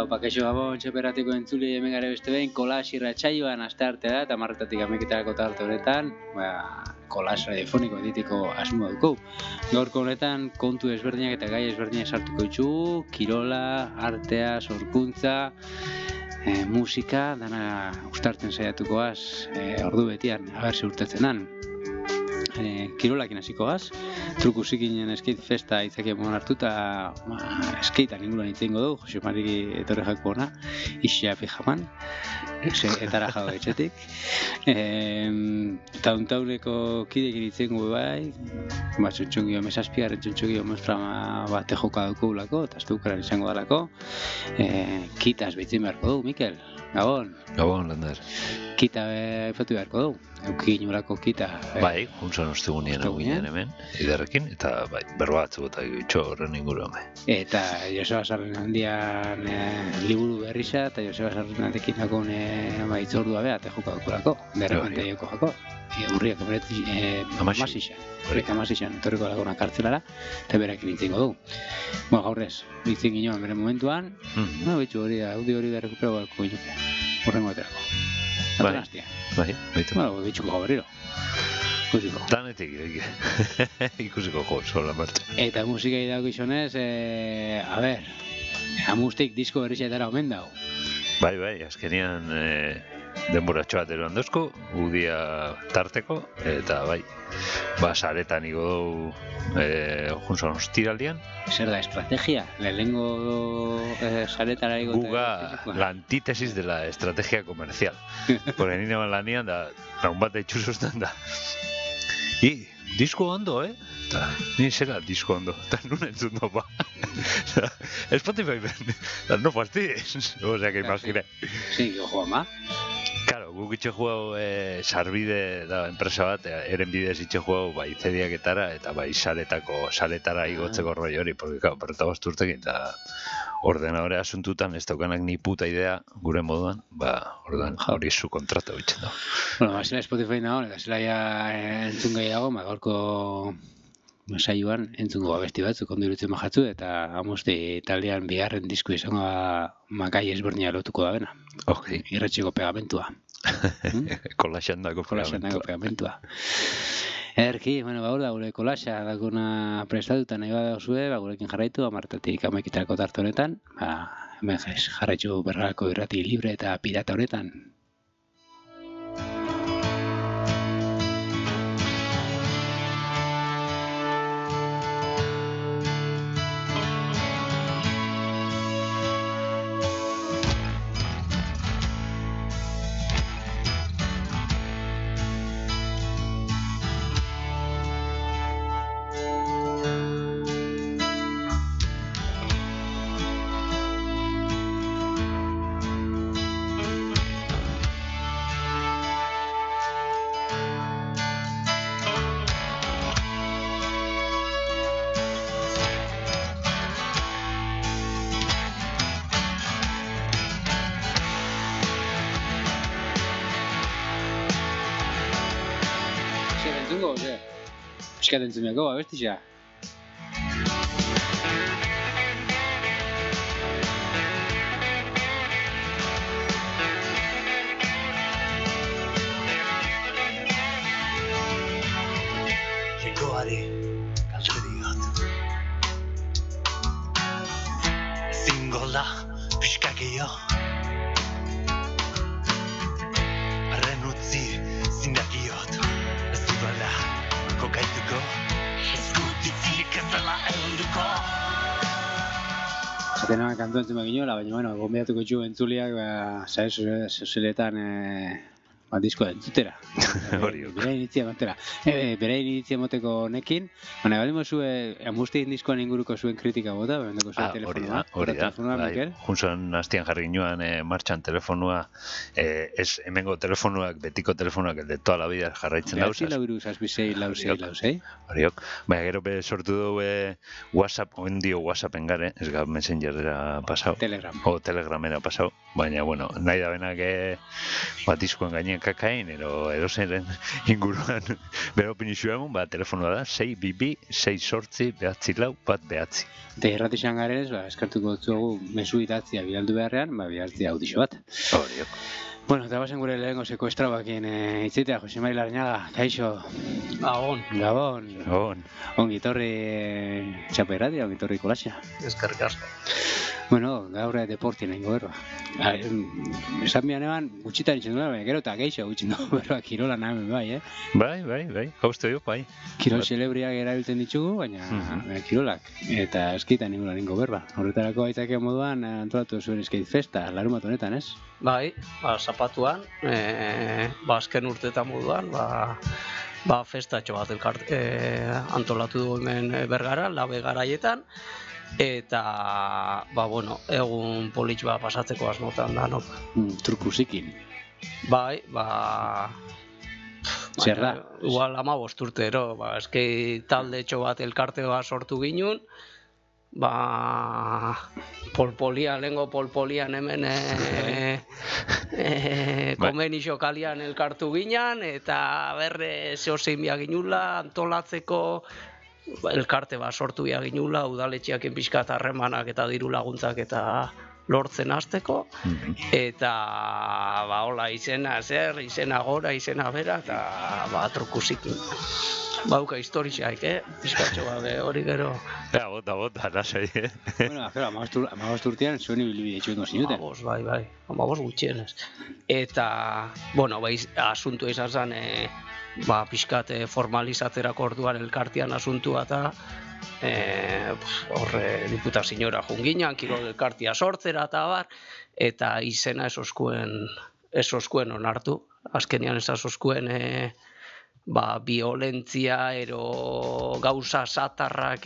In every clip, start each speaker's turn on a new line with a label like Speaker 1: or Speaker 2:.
Speaker 1: Pakexo gabon, txoperatiko entzuli hemen gare beste behin, kolas irratsaioan astearte da, eta marretatik ameketarako tarte honetan, kolas radiofoniko editiko asmoa dugu. Gaurko honetan kontu ezberdinak eta gai ezberdinak sartuko ditugu, kirola, artea, sorkuntza, musika, dana ustartzen saiatukoaz, ordu betian, haber urtetzen dan. Kirolakin hasikoaz, trukusikinen skate festa itzaki emon hartuta, skatean inguruan itzengo dugu, Jose Mariki etorri jako ona, isia pijaman, etara jago etxetik. Tauntauneko kidekin itzengo bai, txontxongio mesazpiaren txontxongio mostra bate joka dukugulako, eta aztukaran izango dalako. Kitaz behitzen beharko dugu, Mikel, Gabon.
Speaker 2: Gabon, Lander.
Speaker 1: Kita efatu beharko dugu, eukin urako kita.
Speaker 2: Bai, juntzan ostegunean egunean hemen, iderrekin, eta bai, berba batzuk eta gitxo horren inguruan bai.
Speaker 1: Eta Joseba Sarren handian liburu berriza, eta Joseba Sarren handekin dakon itzordua beha, eta joka dukurako, berremante joko jako. Urriak amasixan, etorriko laguna kartzelara, eta berakin itzengo du. Gaurrez, itzen ginoan bere momentuan, bitxu hori da, hori da rekuperago balko ginuke, horrengo eterako.
Speaker 2: Bai, baitu.
Speaker 1: Bitxuko gau berriro. Ikusiko.
Speaker 2: Danetik, ikusiko jo, sola martxa.
Speaker 1: Eta musika idako izonez, amustik disko berrizetara omen dago.
Speaker 2: Bai, azkenian denboratxo bat eroan dozko, udia tarteko, eta bai, saretan igo dugu juntzon ostiraldian.
Speaker 1: Zer da, estrategia? Lehenengo saretara igo...
Speaker 2: Guga la antítesis de la estrategia comercial. Porque nire ban lanian da, lagun bat etxuzuzten da. Disko ondo, Eta, ni zera disko ondo, eta nun entzun dopa. Spotify ben, no fastidies, osea que imagine.
Speaker 1: Sí, que joa ma.
Speaker 2: Claro, guk itxe juau sarbide da enpresa bat, eren bidez itxe juau bai zediaketara eta bai saletara igotzeko roi hori, porque claro, berreta basturtekin, eta ordenadore asuntutan ez daukanak ni puta idea gure moduan, ordan hori zu kontrata bitzen dago.
Speaker 1: Bueno, zela Spotify nago, eta zela ja entzun gehiago, gaurko saioan entzungo abesti batzuk ondo irutzen majatzu, eta amusti taldean bigarren disku izango makai ezberdina lotuko da bena.
Speaker 2: Okay.
Speaker 1: Irratxiko pegamentua.
Speaker 2: Kolaxandako
Speaker 1: pegamentua. Erki, gaur da gure kolaxa dakuna prestatuta nahi badauzue, gurekin jarraitu, amartatik amaiketarako tarte honetan, jarraitu berrako irrati libre eta pirata honetan. Piskat entzumeako, abestitza.
Speaker 3: Jengoari kalte diot. Ezingo da pixka gehiago. Arren utzi zindakiot. Ez dudala kokaituko. Eskutitzik ez dela helduko.
Speaker 1: Zatena kantu entzuma ginoela, baina gonbidatuko txu entzuliak sozialetan disko entzutera. Bera initzia motera. Bera initzia moteko nekin, baina bali mozue amustein diskoan inguruko zuen kritika bota, bendeko zuen telefonua.
Speaker 2: Hori da. Juntzon hastian jarri ginoan martxan telefonua, ez hemengo telefonuak, betiko telefonuak, de toda la vida jarraitzen dauz.
Speaker 1: Behatzi lauru zazpizei, lausei.
Speaker 2: Horiok. Baina gero sortu dugu WhatsApp, ondio WhatsAppen gare, ez gau Messengerera pasau.
Speaker 1: Telegram.
Speaker 2: Telegramera pasau. Baina, nahi da benak diskoen gaine kakain, edozein inguruan, bera opinizioa egun, telefonoa da, 622-6
Speaker 1: Eta irratixan garenez, eskartuko dutzugu mezu idatzia bidaldu beharrean, bidaltzia audixo bat.
Speaker 2: Horiok.
Speaker 1: Bueno, eta bazen gure lehenko sekoestrabakien itzitea, Jose Mari Larrañaga, kaixo.
Speaker 4: Gabon.
Speaker 1: Gabon. Ongitorri txaperratia, ongitorri kolaxa.
Speaker 4: Eskerrik asko.
Speaker 1: Bueno, gaur deportien nengo berba. Esan bian eban, gutxitan itxen duela, baina gero eta geixo gutxin dugu berba, kirola nahemen bai,
Speaker 2: Bai, hauste jo, bai.
Speaker 1: Kirol celebriak erabiltzen ditugu, baina kirolak. Eta eskitan nengo berba. Horretarako aitzake moduan antolatu zuen skate festa, larumat honetan, ez?
Speaker 4: Bai, zapatuan, azken urteetan moduan, festatxo bat antolatu du hemen Bergara, Labe garaietan, eta, egun politx pasatzeko asmotan danok.
Speaker 1: Trukusikin.
Speaker 4: Bai,
Speaker 1: zer da?
Speaker 4: Igual 15 urtero, eskei talde txo bat elkarte bat sortu ginun, lehengo polpolian hemen komenixo kalian elkartu ginen, eta berre zehozein biak ginula, antolatzeko elkarte bat sortu biak ginula, udaletxeak pixkat harremanak eta diru laguntzak eta lortzen hasteko, eta hola izena zer, izena gora, izena bera, eta trukusikin. Bauka historixaik, pizkatxo hori gero.
Speaker 2: Bota, lasai,
Speaker 1: Bueno, pero 15 urtean zuen ibilbide itxuengo zinuten.
Speaker 4: 15 gutxienez. Eta, asuntua izan zen, pizkat formalizatzerako orduan elkartean asuntua eta horre diputaziora junginan, kirol elkartea sortzera eta bar, eta izena esoskuen onartu. Azkenean esoskuen violentzia ero gauza satarrak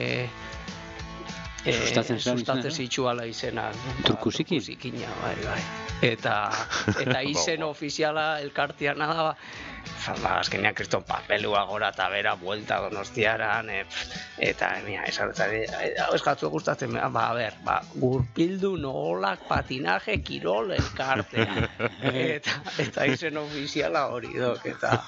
Speaker 4: sustatzen zitsuala izena. Trukusikina, bai. Eta izen ofiziala elkarteana da, azkenean kriston papelua gora eta bera buelta Donostiaran, eta eskatzu gustatzen, gurpildu nolak patinaje kirol elkartea, eta izen ofiziala hori dok, eta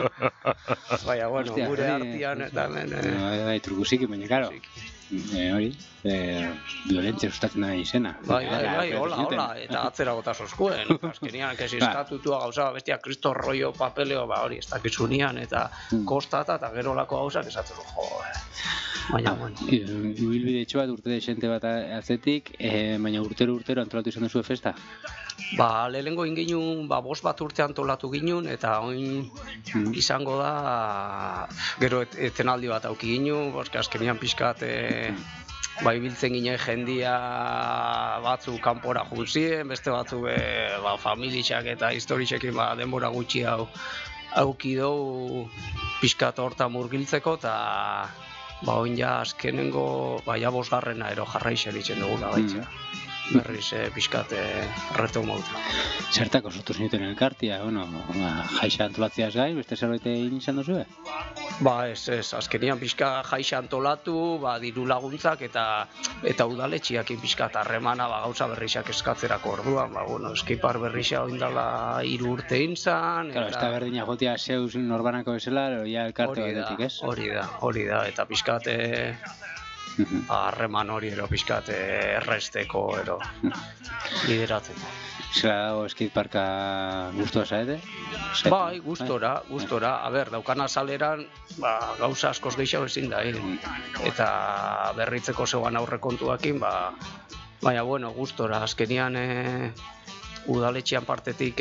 Speaker 4: gure artean eta hemen.
Speaker 1: Bai, trukusiki, baina, karo, hori, violentzia sustatzen da izena.
Speaker 4: Bai, hola, eta atzera gota soskuen. Azkenean, kesi estatutua gauza, bestia kristo rollo papeleo, hori, ez dakizunian, eta kostata, eta gero lako gauzak esatzen du, Baina,
Speaker 1: ibilbide itxo bat urte desente bat atzetik, baina urtero antolatu izan duzu festa?
Speaker 4: Lehenengo inginun, 5 bat urte antolatu ginun, eta oin izango da, gero etenaldi bat auki ginun, azkenean pixkat, ibiltzen ginen jendia batzu kanpora juntzien, beste batzu familiak eta historitxekin denbora gutxi auki dugu pixkat horta murgiltzeko, eta oin ja azkenengo 5. ero jarraixen ditzen dugula baitza. Berriz pixkat retomauta.
Speaker 1: Zertako sortu zinuten elkartia, jaixa antolatziaz gain, beste zerbait egin izan duzu?
Speaker 4: Ez, azkenian pixka jaixa antolatu, diru laguntzak eta udaletxiakin pixkat harremana gauza berrixak eskatzerako orduan, eskipar berrixa oindala 3 urte inzan.
Speaker 1: Claro, ez da berdina jotia zeuz norbanako bezala, ja elkarte batetik, ez?
Speaker 4: Hori da, eta pixkat harreman hori pixkat erresteko lideratzeko.
Speaker 1: Zela dago skateparka gustora zaete?
Speaker 4: Bai, gustora. Daukan azaleran gauza askoz gehiago ezin da eta berritzeko zeuan aurrekontuakin, baina gustora. Azkenian udaletxean partetik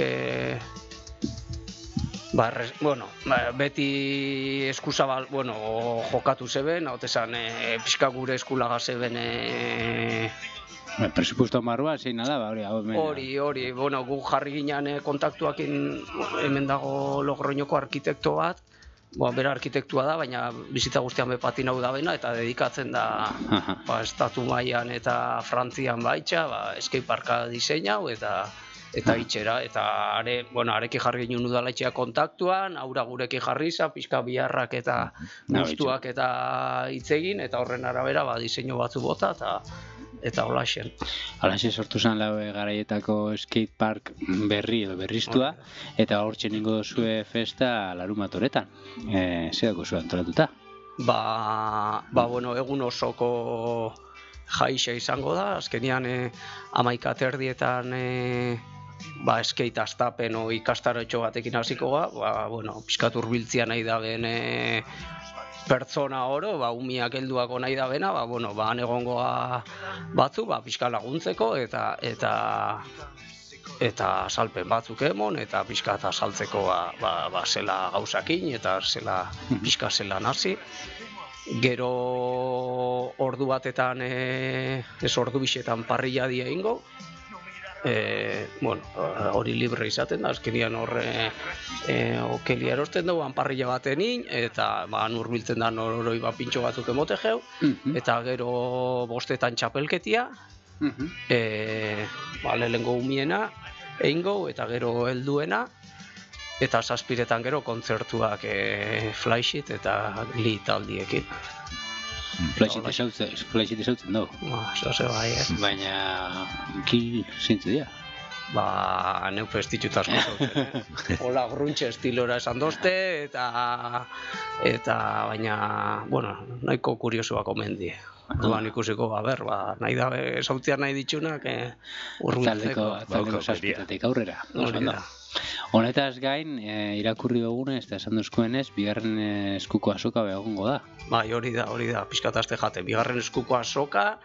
Speaker 4: beti eskuzabal, jokatu zeben, hau tezan, pixka gure eskulaga zeben
Speaker 1: presupuesto marrua, zein nada,
Speaker 4: hori, gu jarri ginen kontaktuakin hemen dago Logroñoko arkitekto bat, bera arkitektua da, baina bizita guztian patinau da bena, eta dedikatzen da estatu mailan eta Frantzian baitxa, skateparka diseinau eta itxera, eta arekin jarri ginen udaletxea kontaktuan, aura gurekin jarri izan, pixka biharrak eta gustuak eta hitz egin, eta horren arabera diseinu batzu bota, eta holaxen.
Speaker 1: Alaxe sortu zen lau garaietako skatepark berri edo berriztua, eta hortxe ningo duzue festa larumat honetan. Zedako zuen antolatuta?
Speaker 4: Bueno, egun osoko jaixa izango da, azkenian 11:30etan skate astapen ikastaroetxo batekin hasiko bueno, pixkat hurbiltzia nahi da ben pertsona oro, umiak helduako nahi da bena, bueno, han egongoa batzu, pixka laguntzeko eta salpen batzuk emon, eta pixka eta saltzeko zela gauzakin, eta pixka zela nazi. Gero ordu batetan, ordu bixetan parrilla dia ingo, bueno, hori libre izaten da, azkenian horre okelia erosten dugu, parrilla batenin, eta hurbiltzen da nororoi pintxo batzuk emote jau, eta gero bostetan txapelketia, lehengo umiena, eingo, eta gero helduena, eta 7etan gero kontzertuak Flysheet eta Glee taldiekin.
Speaker 1: Flysheet izautzen dugu.
Speaker 4: Zase bai,
Speaker 1: Baina, ki zintzu dira?
Speaker 4: Neu festitut asko zautzen, Hola gruntxe estilora esan dozte, eta baina, bueno, nahiko kuriosuak omen die. Duan ikusiko, nahi da, sautzea nahi ditxunak, urbiltzeko.
Speaker 1: Taldeko 7etik aurrera. Honetaz gain, irakurri dugunez, eta esan duzkoenez, bigarren eskuko azoka behagongo da.
Speaker 4: Bai, hori da, pixkatazte jate, bigarren eskuko azoka,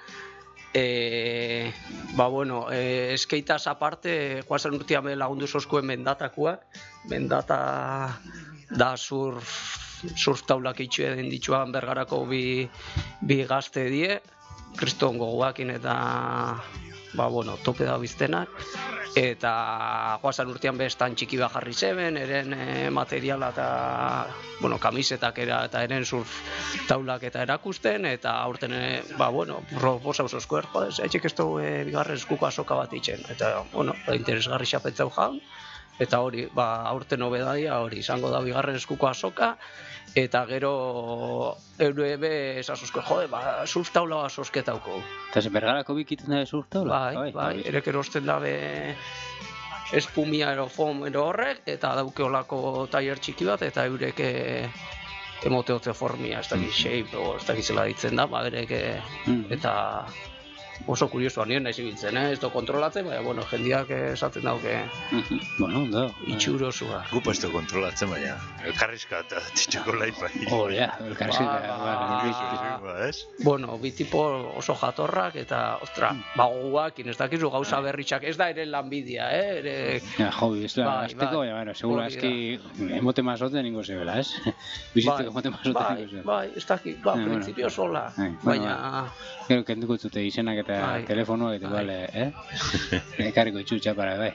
Speaker 4: bueno, eskeitaz aparte, joazen urtean lagundu zozkuen mendatakuak, mendata da surf taulak itxue den dituan Bergarako bi gazte die, kriston gogoakin eta bueno, tope da biztenak, eta joazen urtean bestan txiki bat jarri zeben, eren materiala eta bueno, kamisetak eta eren surf taulak eta erakusten, eta aurten, bueno, proposa usosko etxek ez dugu bigarren eskuko azoka bat itxen, eta bueno, interesgarri xapetzau jaun, eta hori, aurten nobedadia hori, izango da bigarren eskuko azoka, eta gero eurebe esazuzko, surf taula azosketauko.
Speaker 1: Eta Bergarako bikiten da surf taula?
Speaker 4: Bai, erek erosten dabe espumia ero foam ero horrek, eta dauke olako tailer txiki bat, eta eurek emoteotze formia, ez dakit shape, ez dakit zela ditzen da, erek, eta oso kuriosoa nien nahi zibiltzen, ez do kontrolatzen, baina, bueno, jendeak esaten dauke
Speaker 1: bueno, ondo.
Speaker 4: Itxurosua.
Speaker 2: Gupa ez do kontrolatzen, baina elkarrizka eta txitxako laipai.
Speaker 1: Elkarrizka.
Speaker 4: Bueno, bi tipo oso jatorrak eta, ostra, goguakin, ez dakizu gauza berritxak, ez da ere lanbidia,
Speaker 1: Jobi, ez da, azteko, baina, segura, eski, emote mazoten ningo zebela, ez? Bizitzeko emote mazoten ningo zebela.
Speaker 4: Bai, ez dakit, prinsipio sola, baina...
Speaker 1: Gero, kenduko zute izenak eta telefonoak eta igual, ekarriko itxutxa para, bai.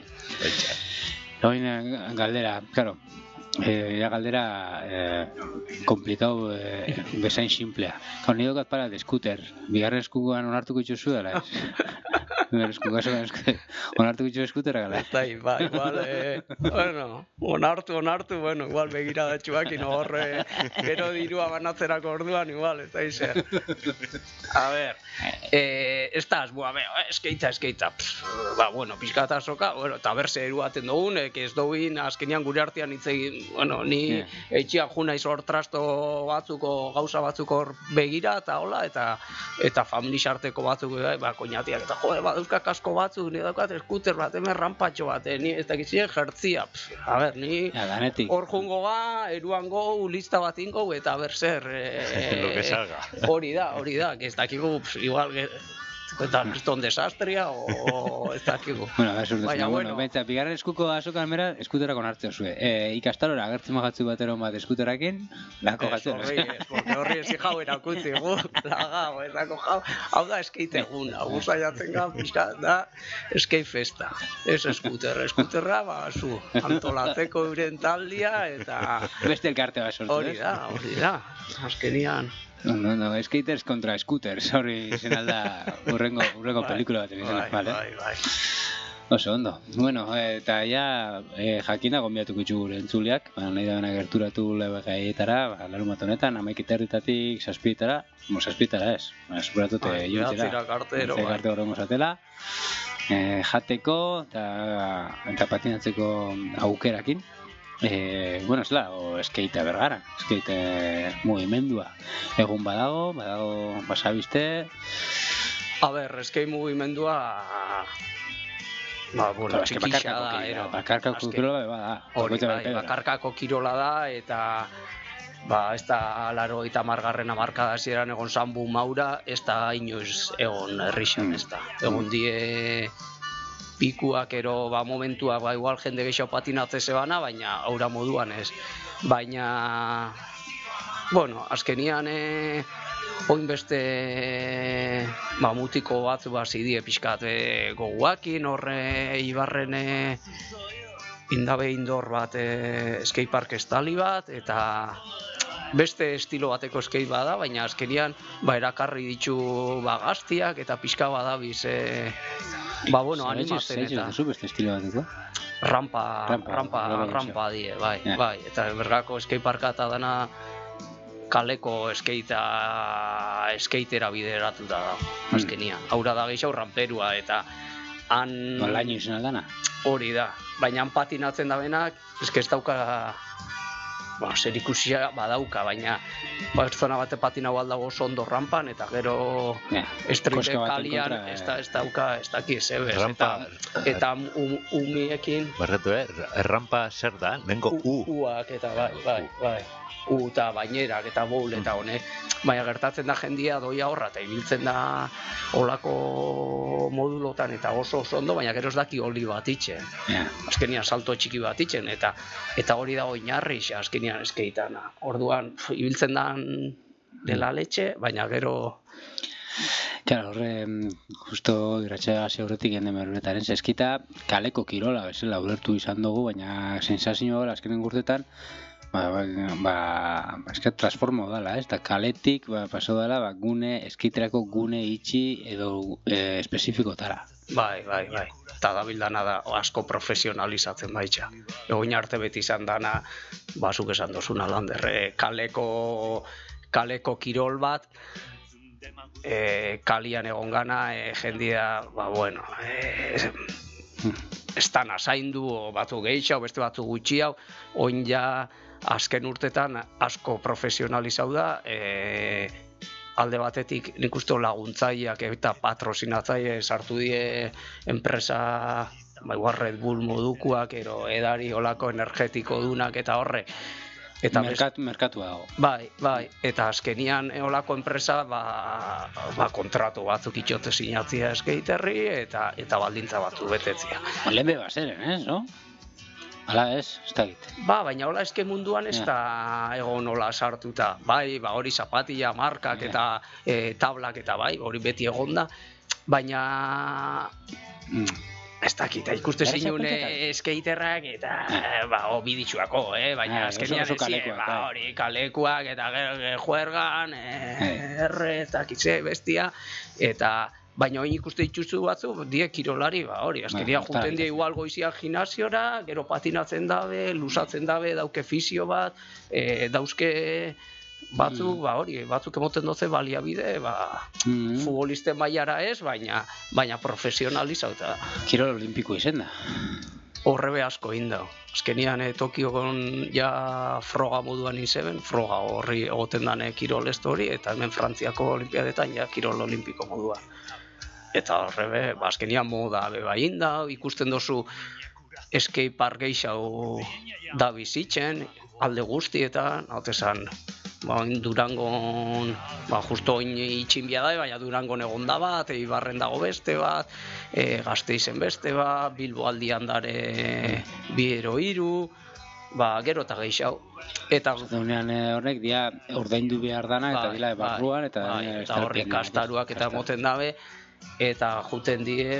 Speaker 1: Galdera, claro, galdera komplikau bezain simplea. Hor, nire dokat para de scooter, bigarren eskukoan onartuko itxuzu dela, ez? Onartuko itxu eskutera gala.
Speaker 4: Bai, igual, bueno, onartu, bueno, igual begiradatxuakin horre, gero dirua banatzerako orduan, igual, ez da izer. A ver, estaz, eskeitza, bueno, pixkata soka, bueno, eta berse eruaten dugun, ez dugun, azkenian gure artean hitzegin, bueno, ni etxiak junaiz hor trasto batzuko, gauza batzuko hor begira, eta hola, eta familisarteko batzuk, koñatiak, eta dauzkak asko batzuk, ni daukat eskuter bat, hemen rampatxo bat, ni ez dakizien jertzia. A ber, ni hor jungo eruango, lista bat ingo, eta ber zer...
Speaker 2: Lo que salga.
Speaker 4: Hori da, ez dakigu, igual, eta kriston desastria, o ez dakigu.
Speaker 1: Bueno, bentsa, bigarren eskuko azokan mera, eskuterak onartzen zuen. Ikastarora, agertzen magatzu batero bat eskuterakin, lako gatzen.
Speaker 4: Horri ezi jau erakutzi, lagao, ezako jau. Hau da skate egun, hau saiatzen gan, pixka, da skate festa. Ez eskuterra, zu, antolatzeko euren taldia, eta...
Speaker 1: Beste elkarte bat sortu,
Speaker 4: ez? Hori da, azkenian.
Speaker 1: No, skaters kontra scooters, hori izan alda urrengo pelikula bat izan.
Speaker 4: Bai.
Speaker 1: Oso ondo. Bueno, eta ja jakina gonbiatuko itxu gure entzuleak, nahi da bena gerturatu lebegaietara, larunbat honetan, 11:30 7:00, mo 7:00 ez, esperatute joitera. Arte horrengo zatela. Jateko eta patinatzeko aukerakin. Bueno, ez la, skate bergara, skate mugimendua. Egun badago, basabiste.
Speaker 4: A ber, skate mugimendua... bueno, txikixa da,
Speaker 1: bakarkako kirola bada.
Speaker 4: Hori, bakarkako kirola da, eta ez da 80. hamarkada hasieran egon Sambu Maura, ez da inoiz egon herrixan, ez da. Egon die pikuak ero momentuak, igual jende gehiago patinatze zebana, baina aura moduan ez. Baina, bueno, azkenian oinbeste mutiko batzu zidie pixkat goguakin, horre Ibarren indabe indor bat skatepark estali bat, eta beste estilo bateko skate bada, baina azkenian erakarri ditu gaztiak eta pixka badabiz animatzen eta...
Speaker 1: Zer beste estilo bateko?
Speaker 4: Rampa die, bai. Eta bergako skateparka eta dana kaleko skatera bideratuta da, azkenian. Haura da gehiago ramperua eta han...
Speaker 1: Laino izan aldana?
Speaker 4: Hori da, baina han patinatzen da benak, ez dauka... zer ikusia badauka, baina pertsona bate patinau aldago oso ondo rampan, eta gero street kalian ez dauka, ez daki zebez, eta umiekin...
Speaker 2: Barretu, rampa zer da, nengo
Speaker 4: Uak eta bai. Eta bainerak eta bowl eta honek, baina gertatzen da jendia doia horra eta ibiltzen da olako modulotan eta oso ondo, baina gero ez daki oli bat itxen. Azkenian salto txiki bat itxen eta hori da oinarri azkenian skatean. Orduan ibiltzen da dela letxe, baina gero...
Speaker 1: Claro, horre, justo irratxea hasi aurretik jende merunetaren zeskita, kaleko kirola bezala ulertu izan dugu, baina sensazio hori azkenen gurtetan, eskat transformo dala, ez da kaletik paso dala gune, eskiterako gune itxi edo espezifikotara.
Speaker 4: Bai. Eta dabildana da asko profesionalizatzen baitxa. Egoin arte beti izan dana, zuk esan dozuna landerre, kaleko kirol bat, kalian egon gana, jendia, estan asaindu, batzu gehiago, beste batzu gutxiago, oin ja azken urtetan asko profesionalizau da, alde batetik nik uste laguntzaileak eta patrozinatzaile sartu die enpresa, Red Bull modukoak, edari olako energetiko dunak eta horre.
Speaker 1: Merkatu dago.
Speaker 4: Bai, eta azkenian olako enpresa kontratu batzuk itxote sinatzia skaterri eta baldintza batzu betetzia.
Speaker 1: Lehen beba zeren, ez, no? Hala ez da egite.
Speaker 4: Baina hola eske munduan ez da egon hola sartuta. Bai, hori zapatilla, markak eta tablak eta hori beti egon da. Baina... Ez dakit, ikuste zinun skaterrak eta biditxuako, baina azkenian hori kalekuak eta juergan, ez dakitze bestia, eta baina hori ikuste dituzu batzu, die kirolari, hori, azkenian junten die igual goiziak gimnasiora, gero patinatzen dabe, lusatzen dabe, dauke fisio bat, dauzke batzuk, batzuk emoten doze baliabide, futbolisten mailara ez, baina profesionalizauta da.
Speaker 1: Kirol olimpiko izen da.
Speaker 4: Horrebe asko indau. Azkenian Tokiokon ja froga moduan izeben, froga horri egoten dane kirol hori, eta hemen Frantziako olimpiadetan ja kirol olimpiko moduan. Eta horrebe, azkenian moda beba indau, ikusten dozu skatepark gehiago da bizitzen, alde guztietan, hautezan, Durangon, justo oin itxinbia da, baina Durangon egon da bat, Ibarren dago beste bat, Gasteizen beste bat, Bilbo aldian dare 2-3, gero eta gehiago. Eta
Speaker 1: horrek dia ordaindu behar dana, eta dila barruan,
Speaker 4: eta horrek kastaruak eta moten dabe, eta juten die,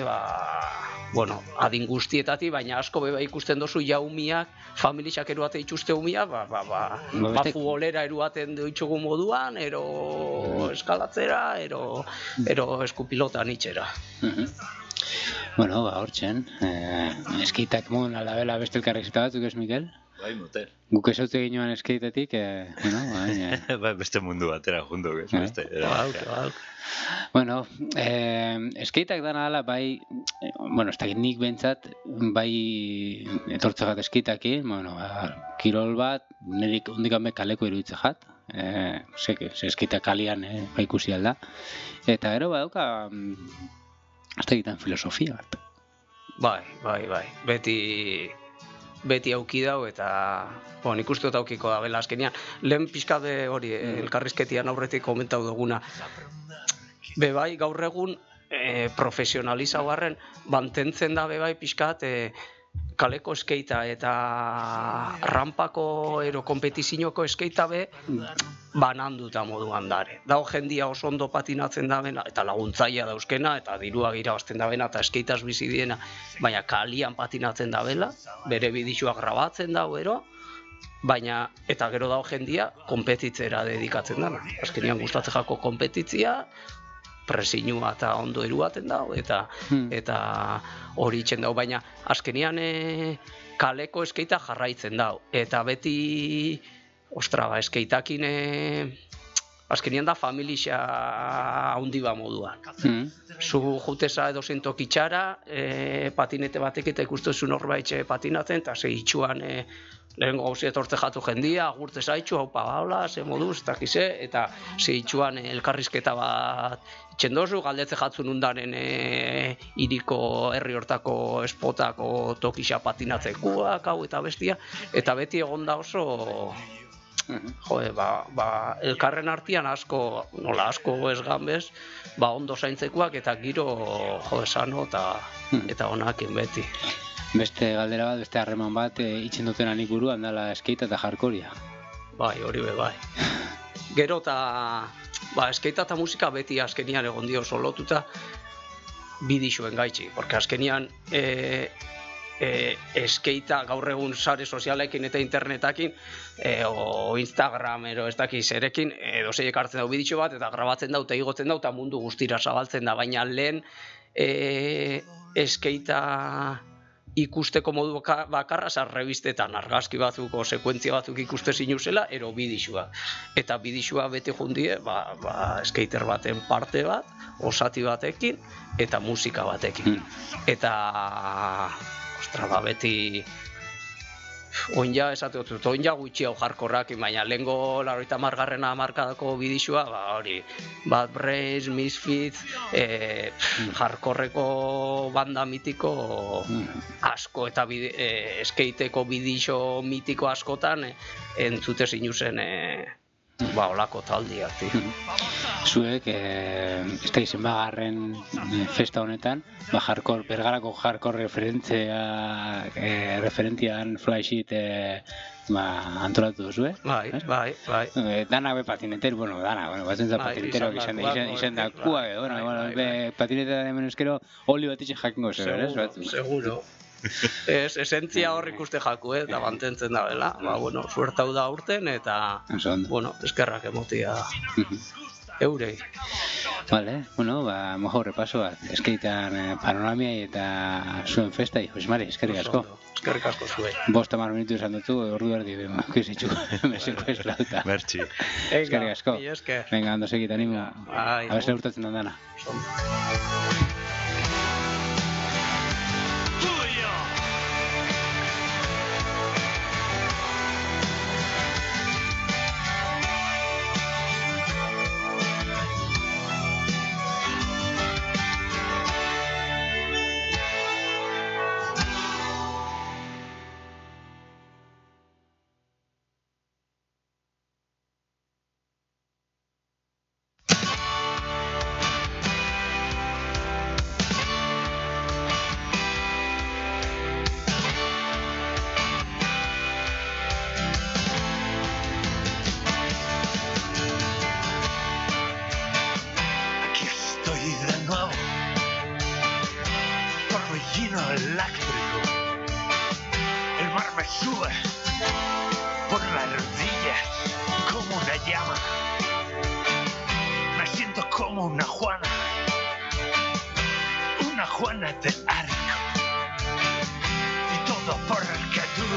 Speaker 4: adin guztietatik, baina asko beba ikusten dozu jaumiak, familiak eruate itxuste umiak, futbolera eruaten ditzugu moduan, ero eskalatzera, ero eskupilotan itxera.
Speaker 1: Bueno, hortzen, eskeitak mon alabela beste elkarrizketa batzuk ez, Mikel?
Speaker 2: Bai, motel.
Speaker 1: Guk esaute ginoan eskeitatik,
Speaker 2: Bai, beste mundu batera jundu, ez beste.
Speaker 1: Bueno, eskeitak dana ala, bai, bueno, ez dakit nik bentsat, bai etortzegat eskeitakin, bueno, kirol bat, nirik ondikan kaleko iruditze jat, eskeitak kalian bai ikusi alda, eta gero badauka, ez dakitan filosofia bat.
Speaker 4: Bai. Beti auki dau eta nik uste dut aukiko da bela azkenean. Lehen pixka hori elkarrizketian aurretik komentau duguna. Bai, gaur egun profesionalizau harren mantentzen da bai pixkat kaleko eskeita eta rampako kompetizioko eskeita bananduta moduan dare. Dao jendia oso ondo patinatzen da bena, eta laguntzaia dauzkena, eta dirua irabazten da bena, eta eskeitaz bizi diena, baina kalian patinatzen da bela, bere bidixua grabatzen da, baina, eta gero dao jendia, konpetitzera dedikatzen dana. Azkenean gustatzen jako konpetitzia, presinua eta ondo eruaten dago, eta hori itxen dago, baina azkenean kaleko eskeita jarraitzen dago, eta beti, eskeitakin azkenean da familia handi ba moduan. Zu juteza edo zentokitxara, patinete batek eta ikustezu norbait patinatzen, eta ze itxuan lehenko gauzia etortze jatu jendia, agurtze zaitxu, haupa baula, ze moduz, eta ze itxuan elkarrizketa bat itxendozu, galdetze jatzun undaren iriko herri hortako espotako tokixa patinatzekuak, hau eta bestia, eta beti egonda oso elkarren artean asko ez ganbez, ondo zaintzekuak eta giro sano eta onakin beti.
Speaker 1: Beste galdera bat, beste harreman bat itxen duten anik buruan dala eskeita eta jarkoria.
Speaker 4: Bai, hori bai. Gero eta eskeita eta musika beti azkenian egon dio solotuta bidixuen gaitxi, porque azkenian eskeita gaur egun sare sozialekin eta internetakin o Instagram ez dakiz erekin dozeiek hartzen dau bidixo bat eta grabatzen dau eta igotzen dau eta mundu guztira zabaltzen da, baina lehen eskeita ikusteko modu bakarra revistetan argazki batzuko sekuentzia batzuk ikuste zinuzela ero bidixua. Eta bidixua beti jundie skater baten parte bat, osati batekin eta musika batekin. Eta beti oinja esate dut, oinja gutxi hau jarkorrak, baina lehengo 80. hamarkadako bidixua, hori, Bad Brains, Misfits, jarkorreko banda mitiko asko eta skateeko bidixo mitiko askotan entzute zinuzen olako taldiak.
Speaker 1: Zuek, ez da izen bagarren festa honetan, bergarako hardcore referentian flysheet antolatu duzu,
Speaker 4: Bai.
Speaker 1: Danak patineter, batzen patineteroak izan da kua, patinetetan hemen euskero oli bat itxe jakingo zer,
Speaker 4: Seguro. Esentzia hor ikuste jaku, eta mantentzen da bela. Suertau da urten, eta eskerrak emotia eurei.
Speaker 1: Vale, mojo repaso bat, eskeitan panoramia eta zuen festa, Jose Mari, eskerrik asko.
Speaker 4: Eskerrik asko zuei.
Speaker 1: 50 minutu esan dutu, ordu berdi, kizitxu, mesiko esklauta.
Speaker 2: Merci.
Speaker 1: Eskerrik asko. Venga, ando segit, animo. A ver se urtatzen dan dana.
Speaker 3: Juana de Arco. Y todo porque tú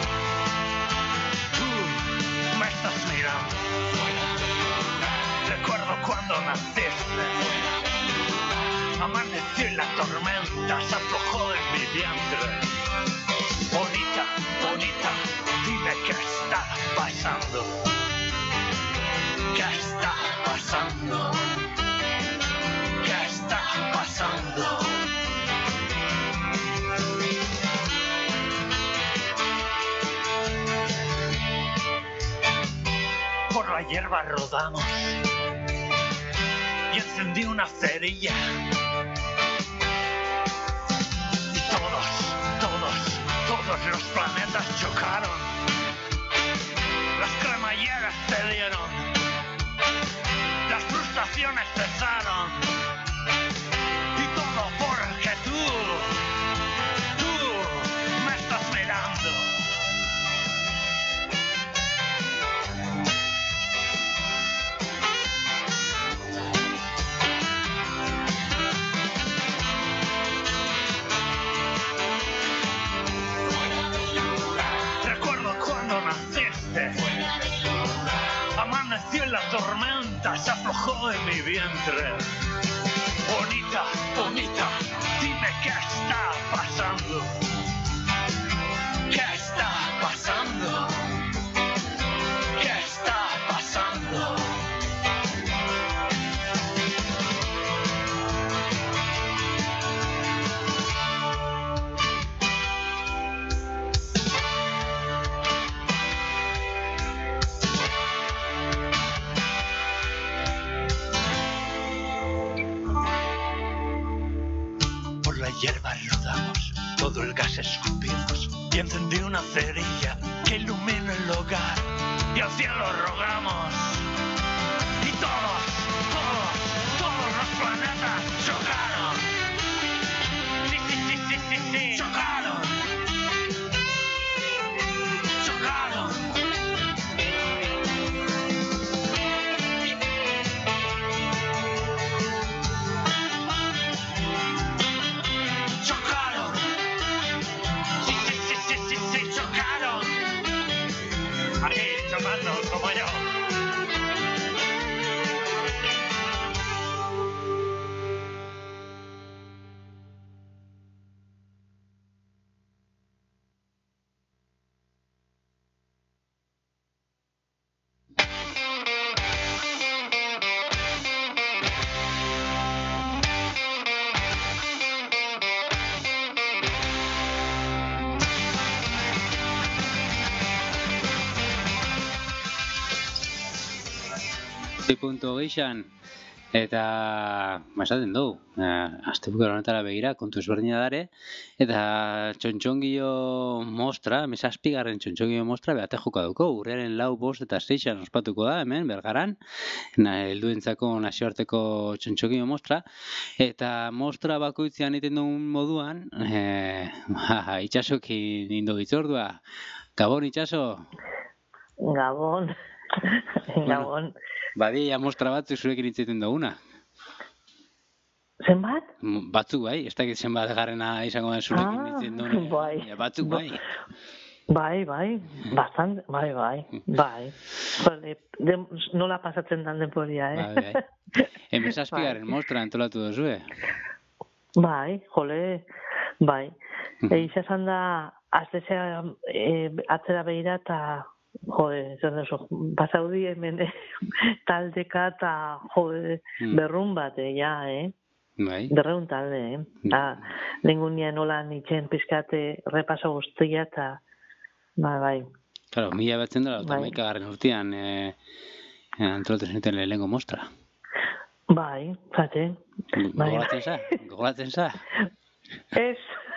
Speaker 3: me estás mirando. Recuerdo cuando naciste. Amaneció y la tormenta se aflojó en mi vientre. Bonita, bonita, dime qué está pasando. ¿Qué está pasando? ¿Qué está pasando? Por la hierba rodamos y encendí una cerilla. Y todos los planetas chocaron. Las cremalleras cedieron. Las frustraciones cesaron. Y todo porque tú me estás mirando. Recuerdo cuando naciste. Amaneció en la tormenta, se aflojó en mi vientre. Bonita, bonita, dime qué está pasando. ¿Qué está pasando? ¿Qué está pasando? Por la hierba rodamos, todo el gas escupimos y encendí una cerilla que ilumina el hogar y al cielo rogamos. Y todos los planetas chocaron. Sí, chocaron. Chocaron. Chocaron. Sí, chocaron. Aquí, chocando como yo.
Speaker 1: Punto geixan eta esaten dugu asteburu honetara begira kontu ezberdina dare eta txontxongio mostra, zazpigarren txontxongio mostra behate joka duko, urriaren 4, 5 eta 6 ospatuko da hemen Bergaran, helduentzako nazioarteko txontxongio mostra eta mostra bakoitzean egiten dugun moduan itxasokin indo gitzordua. Gabon itxaso?
Speaker 5: Gabon. Gabon.
Speaker 1: Badia mostra batzu zurekin itzaiten duguna.
Speaker 5: Zenbat?
Speaker 1: Batzuk bai, ez dakit zenbat garrena izango da zurekin itzaiten duguna.
Speaker 5: Bai.
Speaker 1: Batzuk bai.
Speaker 5: Bai, bastante, bai. Nola pasatzen dan denporia,
Speaker 1: Bai. Hemen zazpigarren mostra antolatu duzue.
Speaker 5: Bai, jole, bai. Eixa esan da, aztezea atzera behira eta jode, zer duzu, pasaudi hemen taldeka eta jode, berrun bat,
Speaker 1: Bai.
Speaker 5: Berreun talde, Lengunia nola nitzen pizkate repaso guztia eta bai.
Speaker 1: Claro, 1991 urtean antolatu zenuten lehenengo mostra.
Speaker 5: Bai, zate.
Speaker 1: Gogoratzen za?
Speaker 5: Ez.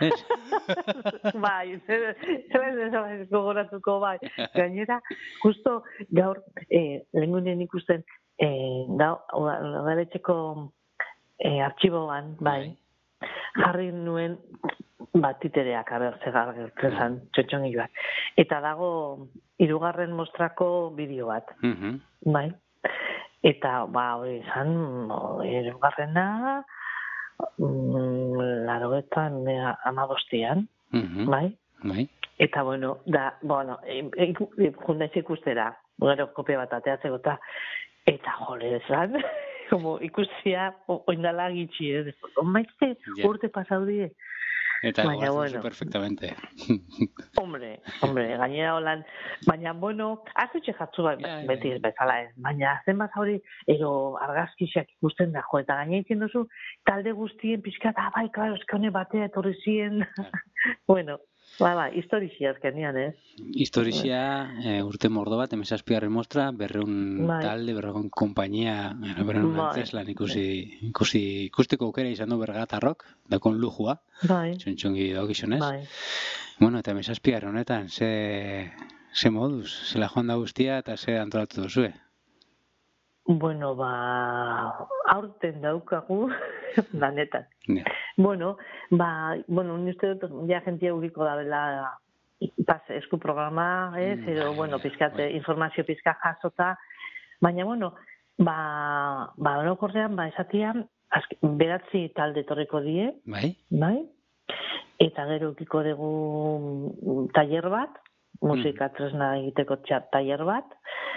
Speaker 5: Bai, ez gogoratuko bai. Gainera, justo gaur, lehengunen ikusten, udaletxeko artxiboan, bai, jarri nuen batitereak agertzen zan, txotxongioak. Eta dago 3. mostrako bideo bat, bai. Eta, hori izan, 3. Larogetan, 15, bai?
Speaker 1: Bai.
Speaker 5: Eta, bueno, jundaiz ikustera, gero kopia bat ateatzeko eta jole esan, como ikustia, oindala gitxi, maizte urte pasaudie.
Speaker 1: Eta
Speaker 5: baina,
Speaker 1: gogatzen perfectamente.
Speaker 5: Hombre, gainera holan, baina, bueno, azutxe jatzu beti ez bezala ez, baina zenbat hori, argazkiak ikusten da, eta gainera itzen duzu, talde guztien pixkat, bai, klaro, eskone batea etorri zien, bueno, historizia azkenean, ez?
Speaker 1: Historizia, urte mordo bat, emezazpiarren mostra, berreun talde, berreun kompainia, berreun antzeslan ikusteko aukera izan du Bergatarrok, dakon lujua, txontxongi daukizunez. Bueno, eta emezazpiarren honetan, ze moduz, zela joan da guztia eta ze antolatu duzue?
Speaker 5: Bueno, aurten daukagu, lanetan.
Speaker 1: Yeah.
Speaker 5: Bueno, uste dut, ja jentia uriko da bela esku programa, edo, pizkate, informazio pizka jasota, baina, orokorrean, esatian, beratzi talde torriko die, bai? Eta gero ukiko dugu tailer bat, musika tresna egiteko tailer bat,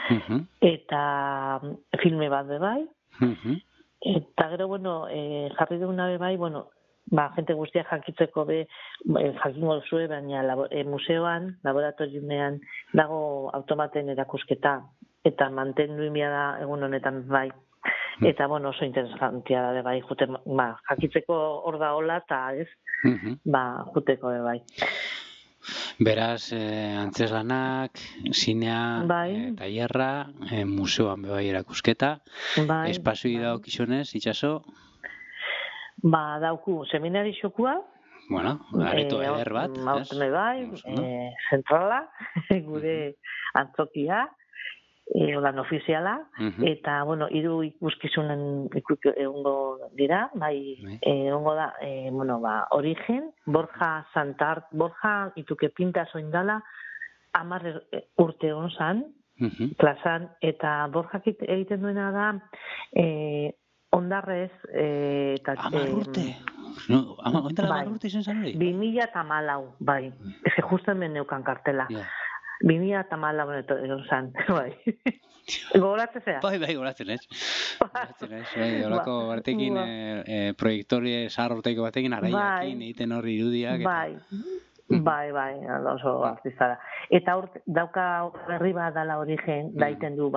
Speaker 5: eta filme bat bebai, eta gero, jarri duguna bebai, jente guztia jakitzeko jakingo zuen, baina museoan, laboratoriumean, dago automaten erakusketa, eta mantendu imia da egun honetan bai. Eta, oso interesantia da bai, jakitzeko hor da hola, eta ez, juteko bai.
Speaker 1: Beraz, antzeslanak, zinea, tailerra, museoan bebai erakusketa, espazioi daukizunez, itxaso?
Speaker 5: Dauku seminari xokua.
Speaker 1: Areto eder bat.
Speaker 5: Mautene bai, zentrala, gure antzokia, lan ofiziala, eta, hiru ikuskizunen egongo dira, egongo da, Origen, Borja ituke pinta zoindala, 10 urte hon zan, plazan, eta Borjak egiten duena da, Ondarrez, eta...
Speaker 1: 10 urte? Ondara 10 urte izan zan hori?
Speaker 5: 2014, bai. Ez justo hemen neukan kartela. 2014 egon zan, bai. Gogoratzen zea?
Speaker 1: Bai, gogoratzen ez. Horako batekin, proiektorie zaharrorteiko batekin, araiakin, egiten horri irudiak.
Speaker 5: Bai, oso artista da. Eta dauka berri bat dala Origen, daiten du,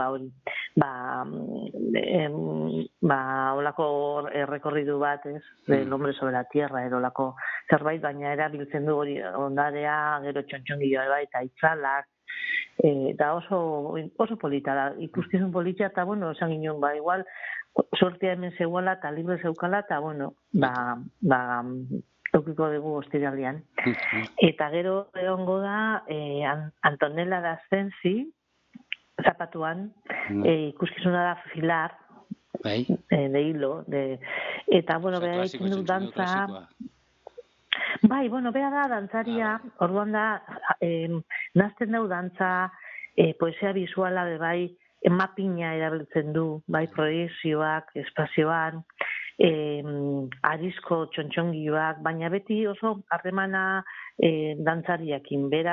Speaker 5: olako errekorridu bat, ez, del hombre sobre la tierra, olako zerbait, baina erabiltzen du hori ondarea, gero txontxongioa eta itzalak, eta oso polita da, ikuskizun polita, eta, esan ginen, igual, sortia hemen zegoela, eta libre zeukala, eta, eukiko dugu ostiralian. Eta gero egongo da Antonella D'Ascensi, zapatuan, ikuskizuna da Filar, de hilo, eta, beha egiten du dantza... Bai, beha da dantzaria, orduan da, nazten dau dantza, poesia visuala, bai, mapina erabiltzen du, bai, proiezioak, espazioan, arizko txontxongioak, baina beti oso harremana dantzariakin bera,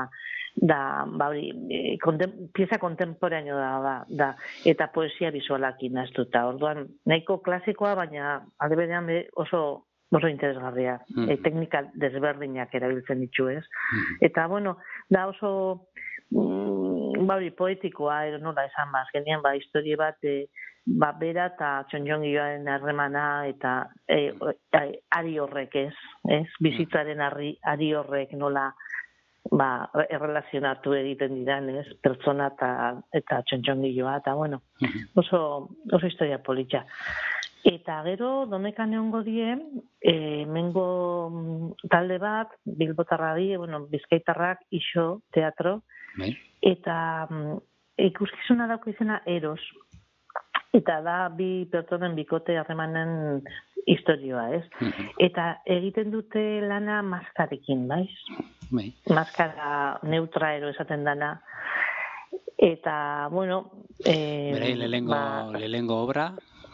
Speaker 5: eta pieza kontemporaino da, eta poesia visualakin naztuta. Orduan, nahiko klasikoa, baina alde berean oso interesgarria. Teknika desberdinak erabiltzen ditu, ez? Eta, da oso poetikoa, nola esan azkenean, historie bat, bera eta txontxongioaren harremana eta ari horrek ez? Bizitzaren ari horrek nola errelazionatu egiten diran, ez? Pertsona eta txontxongioa, eta oso historia politxa. Eta gero, domekan egongo die, mengo talde bat, bilbotarra die, bizkaitarrak, iso, teatro, eta ikuskizuna dauko izena Eros. Eta da, bi pertsonen bikote harremanen historioa, ez? Eta egiten dute lana maskarekin, baiz? Maskara neutra ero esaten dana. Eta,
Speaker 1: Berai lehengo obra,